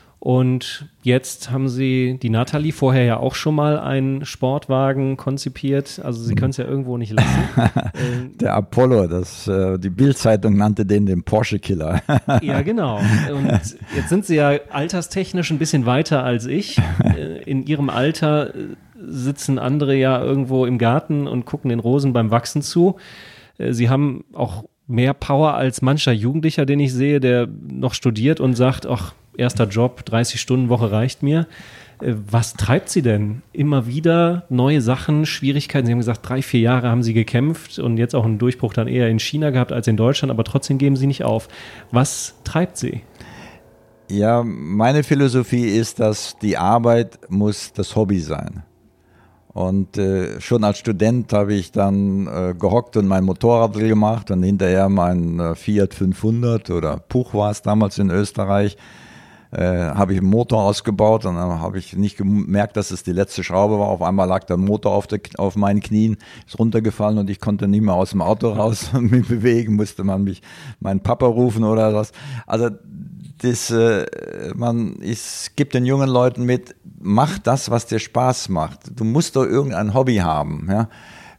Und jetzt haben Sie, die Nathalie, vorher ja auch schon mal einen Sportwagen konzipiert. Also Sie können es ja irgendwo nicht lassen. Der Apollo, das, äh, die Bild-Zeitung nannte den den Porsche-Killer. Ja, genau. Und jetzt sind Sie ja alterstechnisch ein bisschen weiter als ich. In Ihrem Alter sitzen andere ja irgendwo im Garten und gucken den Rosen beim Wachsen zu. Sie haben auch mehr Power als mancher Jugendlicher, den ich sehe, der noch studiert und sagt, ach, erster Job, dreißig Stunden Woche reicht mir. Was treibt Sie denn? Immer wieder neue Sachen, Schwierigkeiten? Sie haben gesagt, drei, vier Jahre haben Sie gekämpft und jetzt auch einen Durchbruch dann eher in China gehabt als in Deutschland, aber trotzdem geben Sie nicht auf. Was treibt Sie? Ja, meine Philosophie ist, dass die Arbeit muss das Hobby sein. Und äh, schon als Student habe ich dann äh, gehockt und mein Motorrad gemacht und hinterher mein äh, Fiat fünfhundert oder Puch war es damals in Österreich, äh, habe ich einen Motor ausgebaut und dann habe ich nicht gemerkt, dass es die letzte Schraube war. Auf einmal lag der Motor auf, der, auf meinen Knien, ist runtergefallen und ich konnte nicht mehr aus dem Auto raus und mich bewegen, musste man mich meinen Papa rufen oder was. Also das, äh, man ist, gibt den jungen Leuten mit, mach das, was dir Spaß macht. Du musst doch irgendein Hobby haben, ja.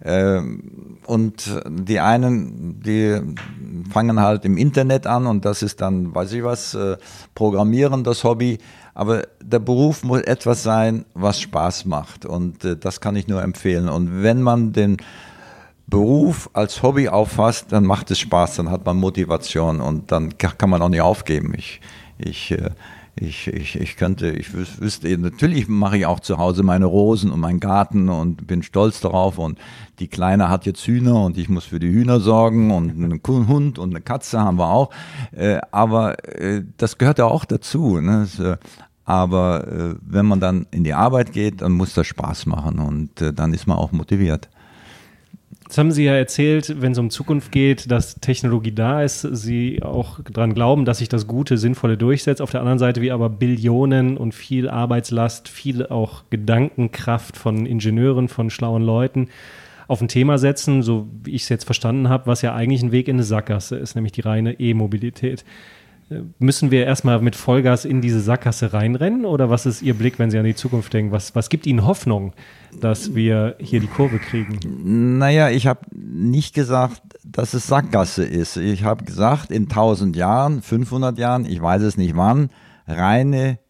Ähm, und die einen, die fangen halt im Internet an und das ist dann, weiß ich was, äh, Programmieren das Hobby. Aber der Beruf muss etwas sein, was Spaß macht und äh, das kann ich nur empfehlen. Und wenn man den Beruf als Hobby auffasst, dann macht es Spaß, dann hat man Motivation und dann kann man auch nicht aufgeben. Ich, ich, ich, ich, ich könnte, ich wüsste, natürlich mache ich auch zu Hause meine Rosen und meinen Garten und bin stolz darauf und die Kleine hat jetzt Hühner und ich muss für die Hühner sorgen und einen Hund und eine Katze haben wir auch, aber das gehört ja auch dazu, ne? Aber wenn man dann in die Arbeit geht, dann muss das Spaß machen und dann ist man auch motiviert. Jetzt haben Sie ja erzählt, wenn es um Zukunft geht, dass Technologie da ist, Sie auch daran glauben, dass sich das Gute, Sinnvolle durchsetzt. Auf der anderen Seite wir aber Billionen und viel Arbeitslast, viel auch Gedankenkraft von Ingenieuren, von schlauen Leuten auf ein Thema setzen, so wie ich es jetzt verstanden habe, was ja eigentlich ein Weg in eine Sackgasse ist, nämlich die reine E-Mobilität. Müssen wir erstmal mit Vollgas in diese Sackgasse reinrennen oder was ist Ihr Blick, wenn Sie an die Zukunft denken? Was, was gibt Ihnen Hoffnung, dass wir hier die Kurve kriegen? Naja, ich habe nicht gesagt, dass es Sackgasse ist. Ich habe gesagt, in tausend Jahren, fünfhundert Jahren, ich weiß es nicht wann, reine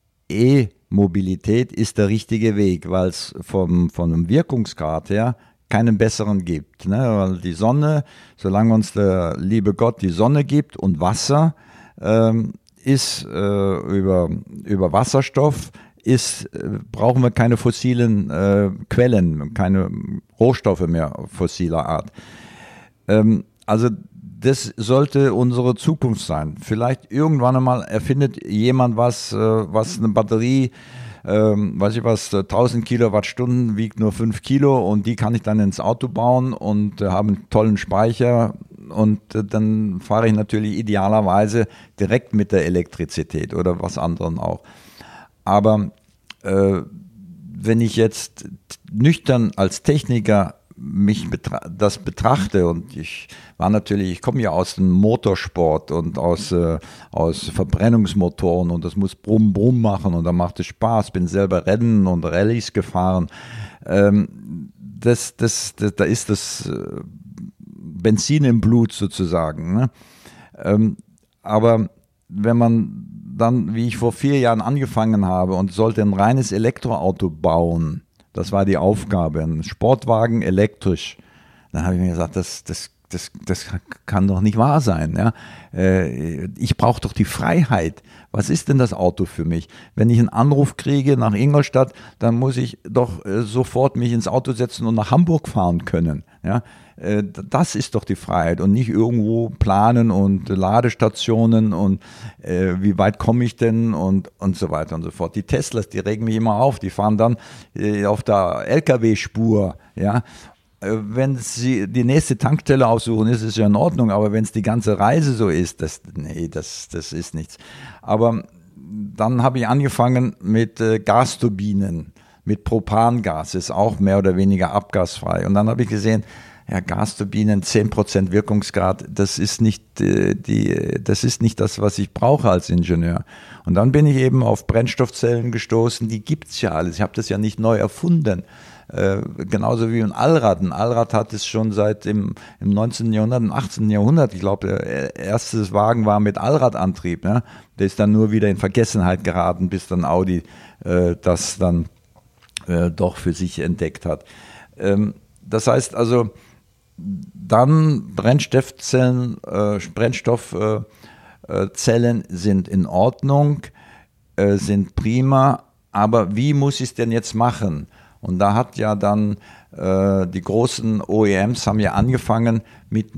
E-Mobilität ist der richtige Weg, weil es vom, vom Wirkungsgrad her keinen besseren gibt. Ne? Weil die Sonne, solange uns der liebe Gott die Sonne gibt und Wasser, ähm, ist äh, über, über Wasserstoff, ist, äh, brauchen wir keine fossilen äh, Quellen, keine Rohstoffe mehr fossiler Art. Ähm, also das sollte unsere Zukunft sein. Vielleicht irgendwann einmal erfindet jemand was, äh, was eine Batterie, ähm, weiß ich was, tausend Kilowattstunden wiegt nur fünf Kilo und die kann ich dann ins Auto bauen und äh, habe einen tollen Speicher und äh, dann fahre ich natürlich idealerweise direkt mit der Elektrizität oder was anderem auch. Aber äh, wenn ich jetzt nüchtern als Techniker mich betra- das betrachte und ich war natürlich, ich komme ja aus dem Motorsport und aus, äh, aus Verbrennungsmotoren und das muss Brumm Brumm machen und da macht es Spaß, bin selber Rennen und Rallyes gefahren. Ähm, das, das, das, da ist das äh, Benzin im Blut sozusagen. Ne? Ähm, aber wenn man dann, wie ich vor vier Jahren angefangen habe und sollte ein reines Elektroauto bauen, das war die Aufgabe, ein Sportwagen elektrisch, dann habe ich mir gesagt, das, das, das, das kann doch nicht wahr sein. Ja? Äh, ich brauche doch die Freiheit. Was ist denn das Auto für mich? Wenn ich einen Anruf kriege nach Ingolstadt, dann muss ich doch äh, sofort mich ins Auto setzen und nach Hamburg fahren können. Ja? Äh, das ist doch die Freiheit und nicht irgendwo planen und Ladestationen und äh, wie weit komme ich denn und, und so weiter und so fort. Die Teslas, die regen mich immer auf. Die fahren dann äh, auf der L K W-Spur, ja. Wenn Sie die nächste Tankstelle aussuchen, ist es ja in Ordnung, aber wenn es die ganze Reise so ist, das, nee, das, das ist nichts. Aber dann habe ich angefangen mit äh, Gasturbinen, mit Propangas, ist auch mehr oder weniger abgasfrei. Und dann habe ich gesehen, ja, Gasturbinen, zehn Prozent Wirkungsgrad, das ist nicht, äh, die, das ist nicht das, was ich brauche als Ingenieur. Und dann bin ich eben auf Brennstoffzellen gestoßen, die gibt es ja alles. Ich habe das ja nicht neu erfunden. Äh, genauso wie ein Allrad. Ein Allrad hat es schon seit im, im neunzehnten Jahrhundert, im achtzehnten Jahrhundert, ich glaube, der erste Wagen war mit Allradantrieb. Ne? Der ist dann nur wieder in Vergessenheit geraten, bis dann Audi äh, das dann äh, doch für sich entdeckt hat. Ähm, das heißt also, dann Brennstoffzellen, äh, Brennstoffzellen äh, sind in Ordnung, äh, sind prima, aber wie muss ich es denn jetzt machen? Und da hat ja dann äh, die großen O E Ms haben ja angefangen mit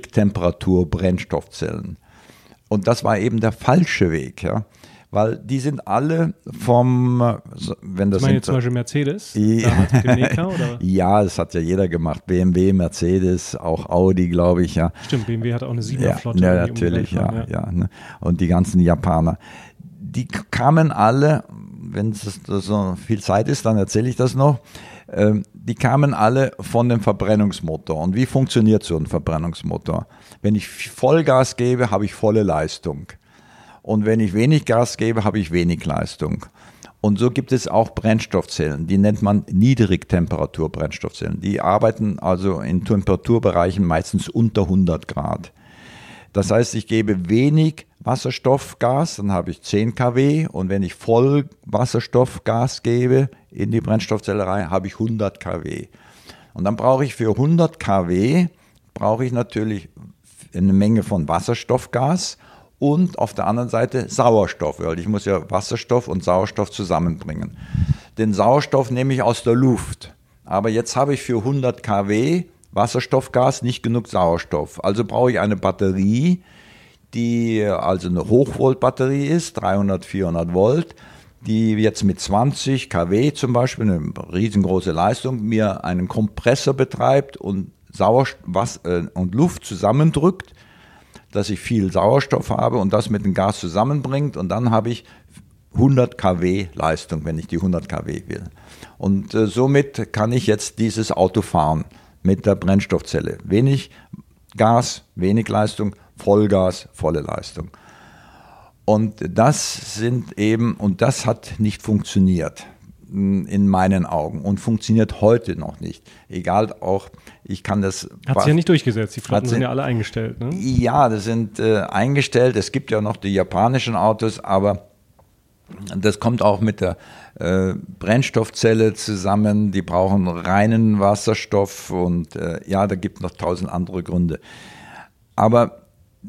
Niedrigtemperatur-Brennstoffzellen. Und das war eben der falsche Weg, ja. Weil die sind alle vom, wenn das. Ich meine zum Beispiel Mercedes? Ja, damals mit dem Neca, oder? Ja, das hat ja jeder gemacht. B M W, Mercedes, auch Audi, glaube ich, ja. Stimmt, B M W hat auch eine Siebener-Flotte. Ja, ja natürlich, ja, ja. ja ne? Und die ganzen Japaner. Die kamen alle, wenn es so viel Zeit ist, dann erzähle ich das noch, ähm, die kamen alle von dem Verbrennungsmotor. Und wie funktioniert so ein Verbrennungsmotor? Wenn ich Vollgas gebe, habe ich volle Leistung. Und wenn ich wenig Gas gebe, habe ich wenig Leistung. Und so gibt es auch Brennstoffzellen, die nennt man Niedrigtemperatur-Brennstoffzellen. Die arbeiten also in Temperaturbereichen meistens unter hundert Grad. Das heißt, ich gebe wenig Wasserstoffgas, dann habe ich zehn Kilowatt, und wenn ich voll Wasserstoffgas gebe in die Brennstoffzelle rein, habe ich hundert Kilowatt. Und dann brauche ich für hundert Kilowatt brauche ich natürlich eine Menge von Wasserstoffgas und auf der anderen Seite Sauerstoff, weil ich muss ja Wasserstoff und Sauerstoff zusammenbringen. Den Sauerstoff nehme ich aus der Luft, aber jetzt habe ich für hundert Kilowatt Wasserstoffgas nicht genug Sauerstoff. Also brauche ich eine Batterie, die also eine Hochvoltbatterie ist, dreihundert, vierhundert Volt, die jetzt mit zwanzig Kilowatt zum Beispiel, eine riesengroße Leistung, mir einen Kompressor betreibt und Sauerstoff was, äh, und Luft zusammendrückt, dass ich viel Sauerstoff habe und das mit dem Gas zusammenbringt, und dann habe ich hundert Kilowatt Leistung, wenn ich die hundert Kilowatt will. Und äh, somit kann ich jetzt dieses Auto fahren mit der Brennstoffzelle. Wenig Gas, wenig Leistung, Vollgas, volle Leistung. Und das sind eben, und das hat nicht funktioniert in meinen Augen und funktioniert heute noch nicht. Egal, auch ich kann das. Hat sich ja nicht durchgesetzt, die Flotten sind ja alle eingestellt, ne? Ja, das sind äh, eingestellt. Es gibt ja noch die japanischen Autos, aber das kommt auch mit der äh, Brennstoffzelle zusammen. Die brauchen reinen Wasserstoff und äh, ja, da gibt es noch tausend andere Gründe. Aber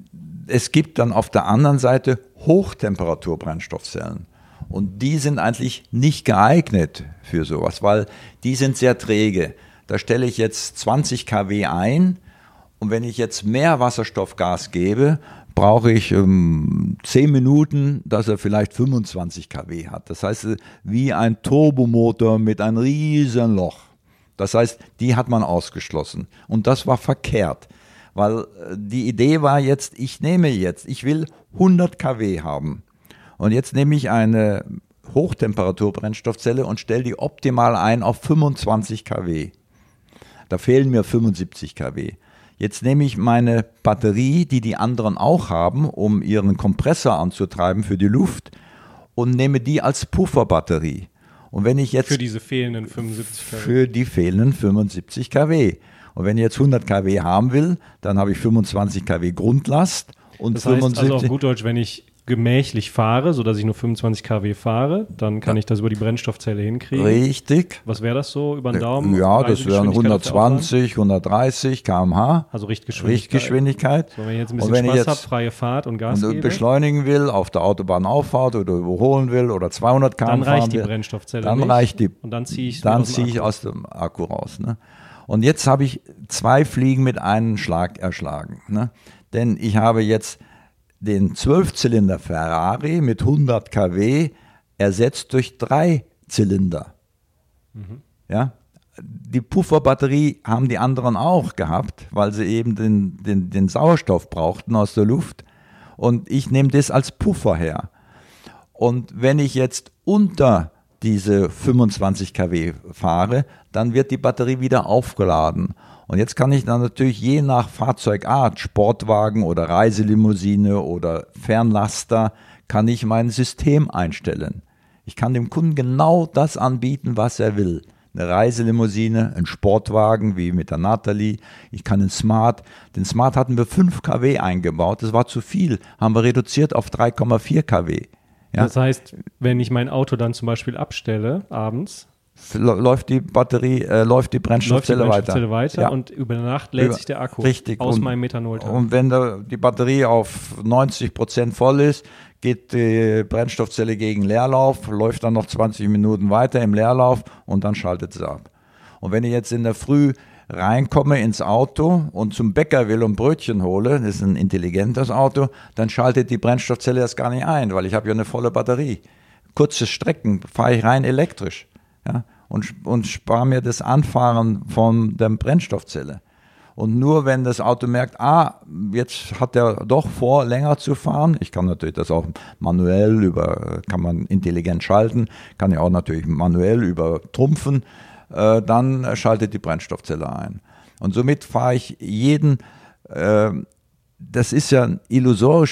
es gibt dann auf der anderen Seite Hochtemperatur-Brennstoffzellen. Und die sind eigentlich nicht geeignet für sowas, weil die sind sehr träge. Da stelle ich jetzt zwanzig Kilowatt ein, und wenn ich jetzt mehr Wasserstoffgas gebe, brauche ich ähm, zehn Minuten, dass er vielleicht fünfundzwanzig Kilowatt hat. Das heißt, wie ein Turbomotor mit einem riesen Loch. Das heißt, die hat man ausgeschlossen. Und das war verkehrt, weil die Idee war jetzt, ich nehme jetzt, ich will hundert Kilowatt haben. Und jetzt nehme ich eine Hochtemperatur-Brennstoffzelle und stelle die optimal ein auf fünfundzwanzig Kilowatt. Da fehlen mir fünfundsiebzig Kilowatt. Jetzt nehme ich meine Batterie, die die anderen auch haben, um ihren Kompressor anzutreiben für die Luft, und nehme die als Pufferbatterie. Und wenn ich jetzt für diese fehlenden fünfundsiebzig Kilowatt. Für die fehlenden fünfundsiebzig Kilowatt. Und wenn ich jetzt hundert Kilowatt haben will, dann habe ich fünfundzwanzig Kilowatt Grundlast und das heißt fünfundsiebzig. Also auf gut Deutsch, wenn ich gemächlich fahre, sodass ich nur fünfundzwanzig Kilowatt fahre, dann kann ja. ich das über die Brennstoffzelle hinkriegen. Richtig. Was wäre das so über den Daumen? Ja, das wären hundertzwanzig, hundertdreißig Kilometer pro Stunde. Also Richtgeschwindigkeit. Richtgeschwindigkeit. So, wenn ich jetzt ein bisschen und wenn Spaß habe, freie Fahrt und Gas und gebe. beschleunigen will, auf der Autobahn auffahrt oder überholen will oder zweihundert Kilometer dann reicht fahren die will, Brennstoffzelle dann nicht. reicht die. Und dann ziehe ich, dann ziehe ich aus dem Akku raus. Ne? Und jetzt habe ich zwei Fliegen mit einem Schlag erschlagen. Ne? Denn ich habe jetzt den Zwölfzylinder Ferrari mit hundert Kilowatt ersetzt durch drei Zylinder. Mhm. Ja? Die Pufferbatterie haben die anderen auch gehabt, weil sie eben den, den, den Sauerstoff brauchten aus der Luft. Und ich nehme das als Puffer her. Und wenn ich jetzt unter diese fünfundzwanzig Kilowatt fahre, dann wird die Batterie wieder aufgeladen. Und jetzt kann ich dann natürlich je nach Fahrzeugart, Sportwagen oder Reiselimousine oder Fernlaster, kann ich mein System einstellen. Ich kann dem Kunden genau das anbieten, was er will. Eine Reiselimousine, ein Sportwagen wie mit der Nathalie, ich kann einen Smart. Den Smart hatten wir fünf Kilowatt eingebaut, das war zu viel, haben wir reduziert auf drei Komma vier Kilowatt. Ja? Das heißt, wenn ich mein Auto dann zum Beispiel abstelle, abends, läuft die Batterie, äh, läuft die Brennstoffzelle, läuft die Brennstoffzelle weiter, weiter ja. Und über Nacht lädt über, sich der Akku richtig. aus und, meinem Methanoltank. Und wenn da die Batterie auf neunzig Prozent voll ist, geht die Brennstoffzelle gegen Leerlauf, läuft dann noch zwanzig Minuten weiter im Leerlauf und dann schaltet sie ab. Und wenn ich jetzt in der Früh reinkomme ins Auto und zum Bäcker will und Brötchen hole, das ist ein intelligentes Auto, dann schaltet die Brennstoffzelle das gar nicht ein, weil ich habe ja eine volle Batterie. Kurze Strecken fahre ich rein elektrisch. Ja, und, und spare mir das Anfahren von der Brennstoffzelle. Und nur wenn das Auto merkt, ah, jetzt hat er doch vor, länger zu fahren, ich kann natürlich das auch manuell über, kann man intelligent schalten, kann ja auch natürlich manuell übertrumpfen, äh, dann schaltet die Brennstoffzelle ein. Und somit fahre ich jeden, äh, das ist ja illusorisch.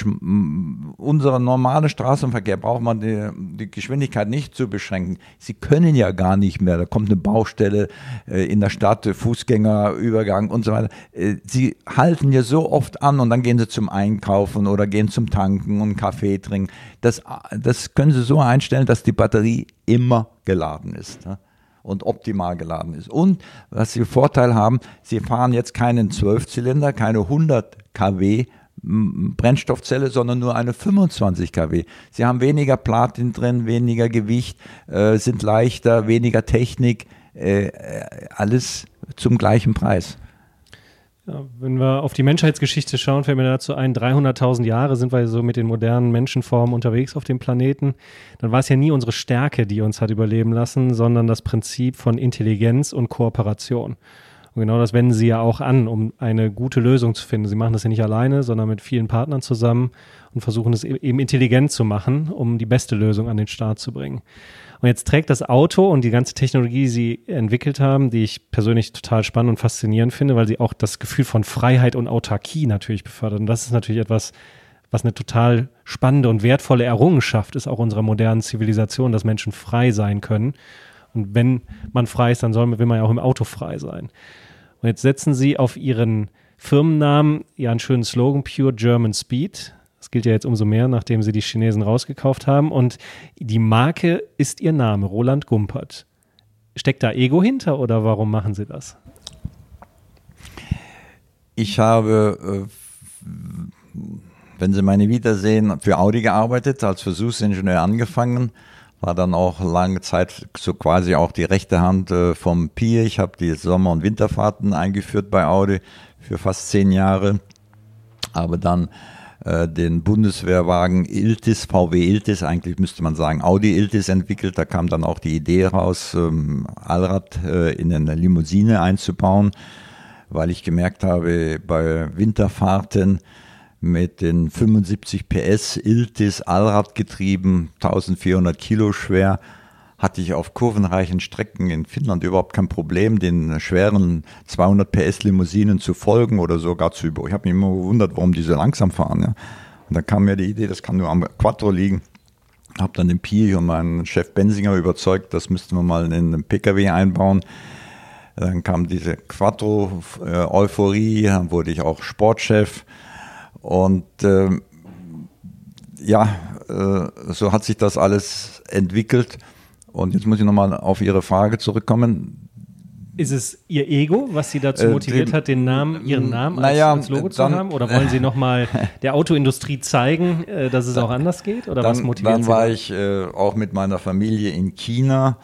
Unser normaler Straßenverkehr braucht man die, die Geschwindigkeit nicht zu beschränken. Sie können ja gar nicht mehr. Da kommt eine Baustelle äh, in der Stadt, Fußgängerübergang und so weiter. Äh, sie halten ja so oft an und dann gehen sie zum Einkaufen oder gehen zum Tanken und einen Kaffee trinken. Das, das können Sie so einstellen, dass die Batterie immer geladen ist. Ja? Und optimal geladen ist. Und was Sie Vorteil haben, Sie fahren jetzt keinen Zwölfzylinder, keine hundert Kilowatt Brennstoffzelle, sondern nur eine fünfundzwanzig Kilowatt. Sie haben weniger Platin drin, weniger Gewicht, äh, sind leichter, weniger Technik, äh, alles zum gleichen Preis. Ja, wenn wir auf die Menschheitsgeschichte schauen, fällt mir dazu ein, dreihunderttausend Jahre sind wir so mit den modernen Menschenformen unterwegs auf dem Planeten. Dann war es ja nie unsere Stärke, die uns hat überleben lassen, sondern das Prinzip von Intelligenz und Kooperation. Und genau das wenden Sie ja auch an, um eine gute Lösung zu finden. Sie machen das ja nicht alleine, sondern mit vielen Partnern zusammen und versuchen es eben intelligent zu machen, um die beste Lösung an den Start zu bringen. Und jetzt trägt das Auto und die ganze Technologie, die sie entwickelt haben, die ich persönlich total spannend und faszinierend finde, weil sie auch das Gefühl von Freiheit und Autarkie natürlich befördert. Und das ist natürlich etwas, was eine total spannende und wertvolle Errungenschaft ist, auch unserer modernen Zivilisation, dass Menschen frei sein können. Und wenn man frei ist, dann soll man, will man ja auch im Auto frei sein. Und jetzt setzen sie auf ihren Firmennamen ja einen schönen Slogan, Pure German Speed. Das gilt ja jetzt umso mehr, nachdem sie die Chinesen rausgekauft haben. Und die Marke ist ihr Name, Roland Gumpert. Steckt da Ego hinter oder warum machen sie das? Ich habe, wenn Sie meine Vita sehen, für Audi gearbeitet, als Versuchsingenieur angefangen. War dann auch lange Zeit so quasi auch die rechte Hand vom Pier. Ich habe die Sommer- und Winterfahrten eingeführt bei Audi für fast zehn Jahre. Aber dann den Bundeswehrwagen Iltis, V W Iltis, eigentlich müsste man sagen Audi Iltis entwickelt. Da kam dann auch die Idee raus, ähm, Allrad äh, in eine Limousine einzubauen, weil ich gemerkt habe, bei Winterfahrten mit den fünfundsiebzig P S Iltis Allradgetrieben, eintausendvierhundert Kilo schwer, hatte ich auf kurvenreichen Strecken in Finnland überhaupt kein Problem, den schweren zweihundert P S Limousinen zu folgen oder sogar zu über. Ich habe mich immer gewundert, warum die so langsam fahren. Ja. Und dann kam mir die Idee, das kann nur am Quattro liegen. Habe dann den Piech und meinen Chef Bensinger überzeugt, das müssten wir mal in einen P K W einbauen. Dann kam diese Quattro-Euphorie, dann wurde ich auch Sportchef. Und äh, ja, äh, so hat sich das alles entwickelt. Und jetzt muss ich nochmal auf Ihre Frage zurückkommen. Ist es Ihr Ego, was Sie dazu motiviert äh, hat, den Namen, Ihren Namen als, ja, als Logo dann, zu haben? Oder wollen Sie nochmal der Autoindustrie zeigen, äh, dass es dann, auch anders geht? Oder dann, was motiviert dann Sie? Dann war ich äh, auch mit meiner Familie in China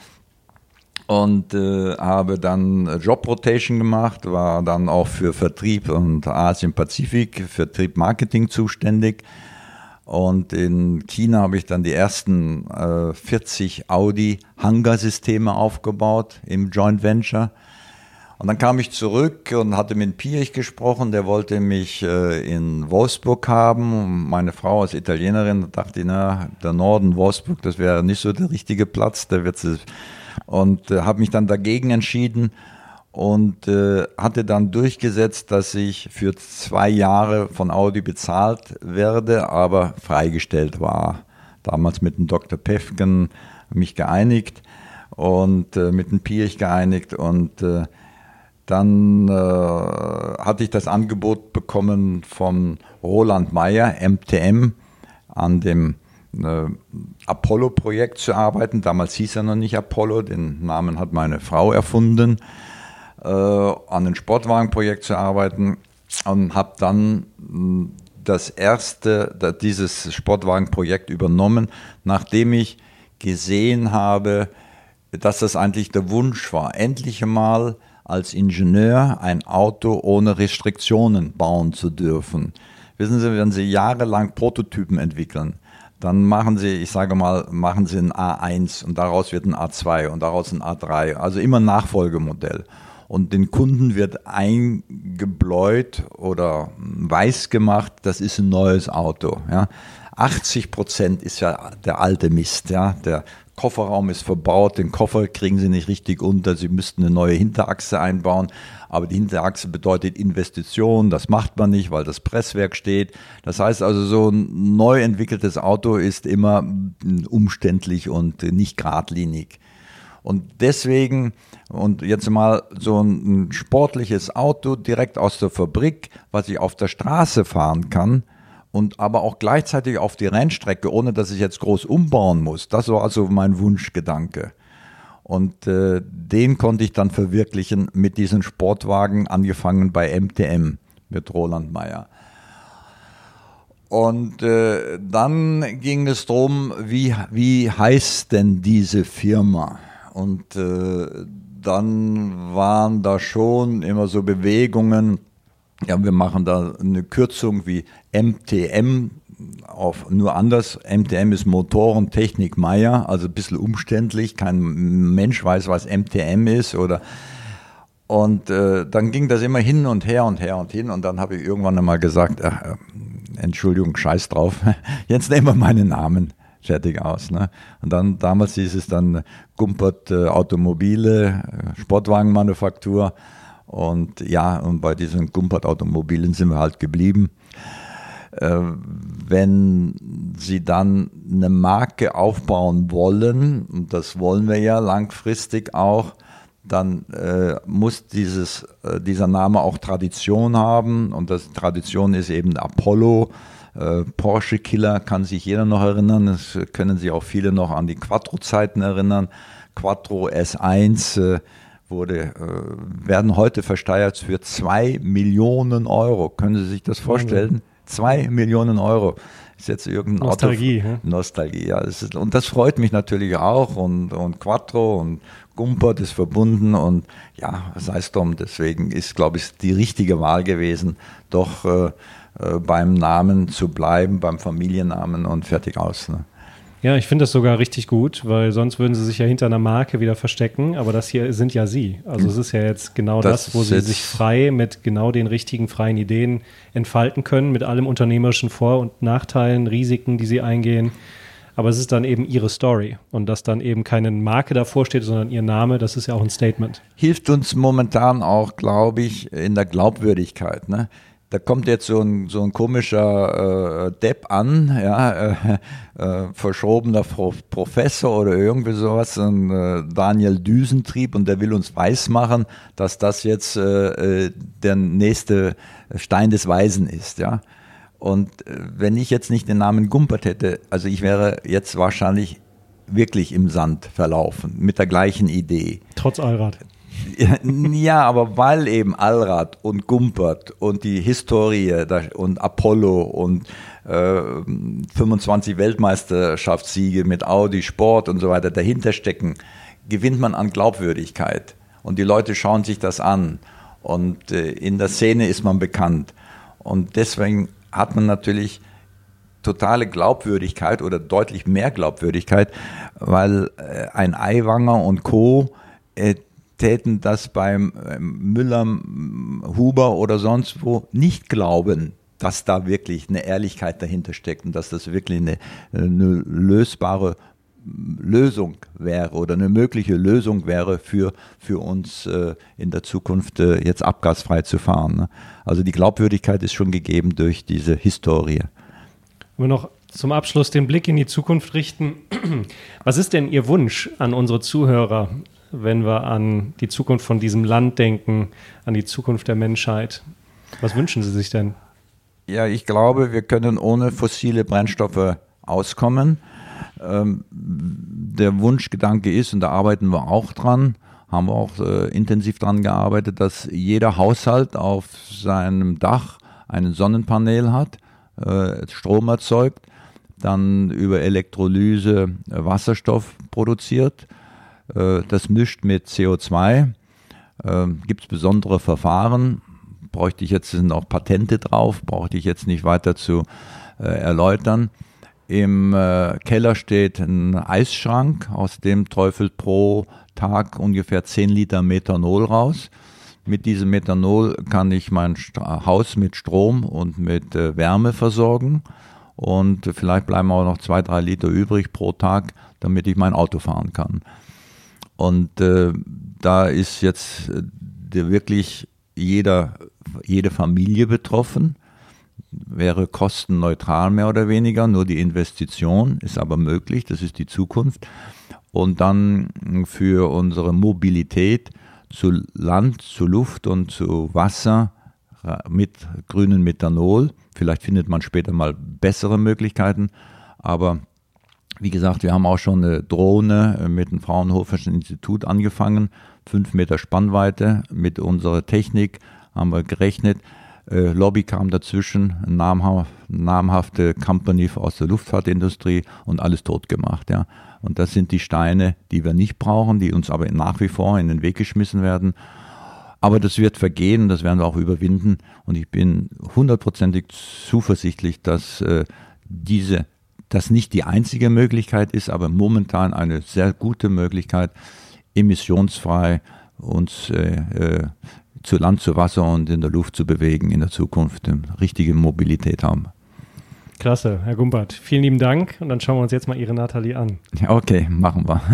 und äh, habe dann Job-Rotation gemacht, war dann auch für Vertrieb und Asien-Pazifik, Vertrieb Marketing zuständig. Und in China habe ich dann die ersten äh, vierzig Audi-Hangar-Systeme aufgebaut im Joint Venture. Und dann kam ich zurück und hatte mit Piech gesprochen, der wollte mich äh, in Wolfsburg haben. Und meine Frau als Italienerin, da dachte ich, na, der Norden Wolfsburg, das wäre nicht so der richtige Platz. Da wird's, und äh, habe mich dann dagegen entschieden und äh, hatte dann durchgesetzt, dass ich für zwei Jahre von Audi bezahlt werde, aber freigestellt war. Damals mit dem Doktor Pefken mich geeinigt und äh, mit dem Piech geeinigt und äh, dann äh, hatte ich das Angebot bekommen von Roland Meyer, M T M, an dem äh, Apollo-Projekt zu arbeiten. Damals hieß er noch nicht Apollo, den Namen hat meine Frau erfunden. An einem Sportwagenprojekt zu arbeiten und habe dann das erste, dieses Sportwagenprojekt übernommen, nachdem ich gesehen habe, dass das eigentlich der Wunsch war, endlich mal als Ingenieur ein Auto ohne Restriktionen bauen zu dürfen. Wissen Sie, wenn Sie jahrelang Prototypen entwickeln, dann machen Sie, ich sage mal, machen Sie ein A eins und daraus wird ein A zwei und daraus ein A drei, also immer ein Nachfolgemodell. Und den Kunden wird eingebläut oder weiß gemacht, das ist ein neues Auto. Ja. achtzig Prozent ist ja der alte Mist. Ja. Der Kofferraum ist verbaut, den Koffer kriegen Sie nicht richtig unter, Sie müssten eine neue Hinterachse einbauen. Aber die Hinterachse bedeutet Investition, das macht man nicht, weil das Presswerk steht. Das heißt also, so ein neu entwickeltes Auto ist immer umständlich und nicht geradlinig. Und deswegen, und jetzt mal so ein sportliches Auto direkt aus der Fabrik, was ich auf der Straße fahren kann und aber auch gleichzeitig auf die Rennstrecke, ohne dass ich jetzt groß umbauen muss. Das war also mein Wunschgedanke. Und äh, den konnte ich dann verwirklichen mit diesen Sportwagen, angefangen bei M T M mit Roland Meyer. Und äh, dann ging es darum, wie, wie heißt denn diese Firma? Und äh, dann waren da schon immer so Bewegungen, ja, wir machen da eine Kürzung wie M T M, auf nur anders. M T M ist Motorentechnik Meyer, also ein bisschen umständlich, kein Mensch weiß, was M T M ist. Oder und äh, dann ging das immer hin und her und her und hin und dann habe ich irgendwann einmal gesagt, äh, Entschuldigung, scheiß drauf, jetzt nehmen wir meinen Namen. Fertig aus. Ne? Und dann damals hieß es dann Gumpert äh, Automobile, äh, Sportwagenmanufaktur. Und ja, und bei diesen Gumpert Automobilen sind wir halt geblieben. Äh, wenn Sie dann eine Marke aufbauen wollen, und das wollen wir ja langfristig auch, dann äh, muss dieses, äh, dieser Name auch Tradition haben. Und das Tradition ist eben Apollo. Äh, Porsche Killer kann sich jeder noch erinnern, das können sich auch viele noch an die Quattro-Zeiten erinnern. Quattro S eins äh, wurde, äh, werden heute versteigert für zwei Millionen Euro. Können Sie sich das vorstellen? Zwei Millionen Euro. Ist jetzt irgendein Nostalgie. Auto. Ja? Nostalgie, ja. Das ist, und das freut mich natürlich auch. Und, und Quattro und Gumpert ist verbunden. Und ja, sei es drum. Deswegen ist, glaube ich, die richtige Wahl gewesen, doch äh, beim Namen zu bleiben, beim Familiennamen und fertig aus. Ne? Ja, ich finde das sogar richtig gut, weil sonst würden sie sich ja hinter einer Marke wieder verstecken, aber das hier sind ja sie. Also es ist ja jetzt genau das, das wo sie sich frei mit genau den richtigen freien Ideen entfalten können, mit allem unternehmerischen Vor- und Nachteilen, Risiken, die sie eingehen. Aber es ist dann eben ihre Story und dass dann eben keine Marke davor steht, sondern ihr Name, das ist ja auch ein Statement. Hilft uns momentan auch, glaube ich, in der Glaubwürdigkeit, ne? da kommt jetzt so ein, so ein komischer äh, Depp an, ja, äh, äh, verschobener Pro- Professor oder irgendwie sowas, ein äh, Daniel Düsentrieb, und der will uns weismachen, dass das jetzt äh, der nächste Stein des Weisen ist, ja. Und äh, wenn ich jetzt nicht den Namen Gumpert hätte, also ich wäre jetzt wahrscheinlich wirklich im Sand verlaufen, mit der gleichen Idee. Trotz Allrad. Ja, aber weil eben Allrad und Gumpert und die Historie und Apollo und äh, fünfundzwanzig Weltmeisterschaftssiege mit Audi Sport und so weiter dahinter stecken, gewinnt man an Glaubwürdigkeit. Und die Leute schauen sich das an. Und äh, in der Szene ist man bekannt. Und deswegen hat man natürlich totale Glaubwürdigkeit oder deutlich mehr Glaubwürdigkeit, weil äh, ein Aiwanger und Co. Äh, täten das beim Müller, Huber oder sonst wo nicht glauben, dass da wirklich eine Ehrlichkeit dahinter steckt und dass das wirklich eine, eine lösbare Lösung wäre oder eine mögliche Lösung wäre für, für uns äh, in der Zukunft äh, jetzt abgasfrei zu fahren. Ne? Also die Glaubwürdigkeit ist schon gegeben durch diese Historie. Wenn wir noch zum Abschluss den Blick in die Zukunft richten, was ist denn Ihr Wunsch an unsere Zuhörer, wenn wir an die Zukunft von diesem Land denken, an die Zukunft der Menschheit? Was wünschen Sie sich denn? Ja, ich glaube, wir können ohne fossile Brennstoffe auskommen. Ähm, der Wunschgedanke ist, und da arbeiten wir auch dran, haben wir auch äh, intensiv dran gearbeitet, dass jeder Haushalt auf seinem Dach ein Sonnenpanel hat, äh, Strom erzeugt, dann über Elektrolyse äh, Wasserstoff produziert. Das mischt mit C O zwei, äh, gibt es besondere Verfahren, bräuchte ich jetzt, sind auch Patente drauf, brauchte ich jetzt nicht weiter zu äh, erläutern. Im äh, Keller steht ein Eisschrank, aus dem träufelt pro Tag ungefähr zehn Liter Methanol raus. Mit diesem Methanol kann ich mein St- Haus mit Strom und mit äh, Wärme versorgen, und vielleicht bleiben auch noch zwei, drei Liter übrig pro Tag, damit ich mein Auto fahren kann. Und äh, da ist jetzt äh, wirklich jeder, jede Familie betroffen, wäre kostenneutral mehr oder weniger, nur die Investition ist aber möglich, das ist die Zukunft. Und dann für unsere Mobilität zu Land, zu Luft und zu Wasser mit grünem Methanol, vielleicht findet man später mal bessere Möglichkeiten, aber wie gesagt, wir haben auch schon eine Drohne mit dem Fraunhoferischen Institut angefangen, fünf Meter Spannweite. Mit unserer Technik haben wir gerechnet. Äh, Lobby kam dazwischen, eine namhafte, namhafte Company aus der Luftfahrtindustrie, und alles tot gemacht. Ja. Und das sind die Steine, die wir nicht brauchen, die uns aber nach wie vor in den Weg geschmissen werden. Aber das wird vergehen, das werden wir auch überwinden. Und ich bin hundertprozentig zuversichtlich, dass äh, diese das nicht die einzige Möglichkeit ist, aber momentan eine sehr gute Möglichkeit, emissionsfrei uns äh, äh, zu Land, zu Wasser und in der Luft zu bewegen, in der Zukunft eine richtige Mobilität haben. Klasse, Herr Gumpert. Vielen lieben Dank, und dann schauen wir uns jetzt mal Ihre Natalie an. Ja, okay, machen wir.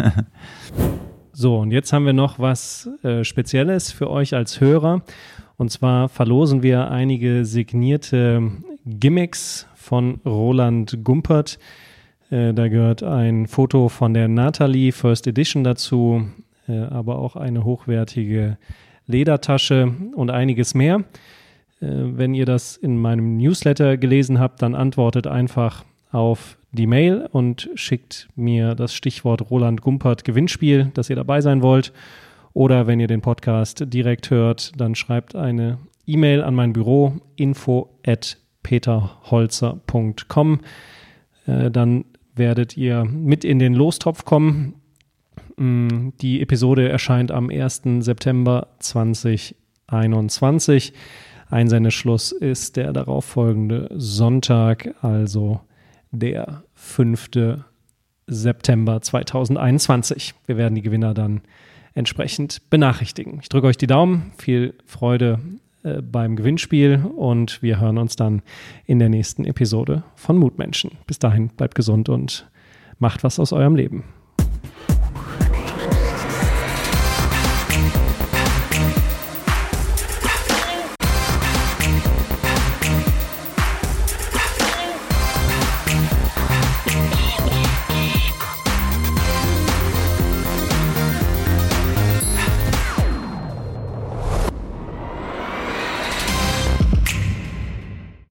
So, und jetzt haben wir noch was äh, Spezielles für euch als Hörer. Und zwar verlosen wir einige signierte Gimmicks von Roland Gumpert. Äh, da gehört ein Foto von der Natalie First Edition dazu, äh, aber auch eine hochwertige Ledertasche und einiges mehr. Äh, wenn ihr das in meinem Newsletter gelesen habt, dann antwortet einfach auf die Mail und schickt mir das Stichwort Roland Gumpert Gewinnspiel, dass ihr dabei sein wollt. Oder wenn ihr den Podcast direkt hört, dann schreibt eine E-Mail an mein Büro, info at peterholzer punkt com. Äh, dann werdet ihr mit in den Lostopf kommen. Mm, die Episode erscheint am ersten September zweitausendeinundzwanzig. Einsendeschluss ist der darauffolgende Sonntag, also der fünften September zweitausendeinundzwanzig. Wir werden die Gewinner dann entsprechend benachrichtigen. Ich drücke euch die Daumen, viel Freude äh, beim Gewinnspiel, und wir hören uns dann in der nächsten Episode von Mutmenschen. Bis dahin, bleibt gesund und macht was aus eurem Leben.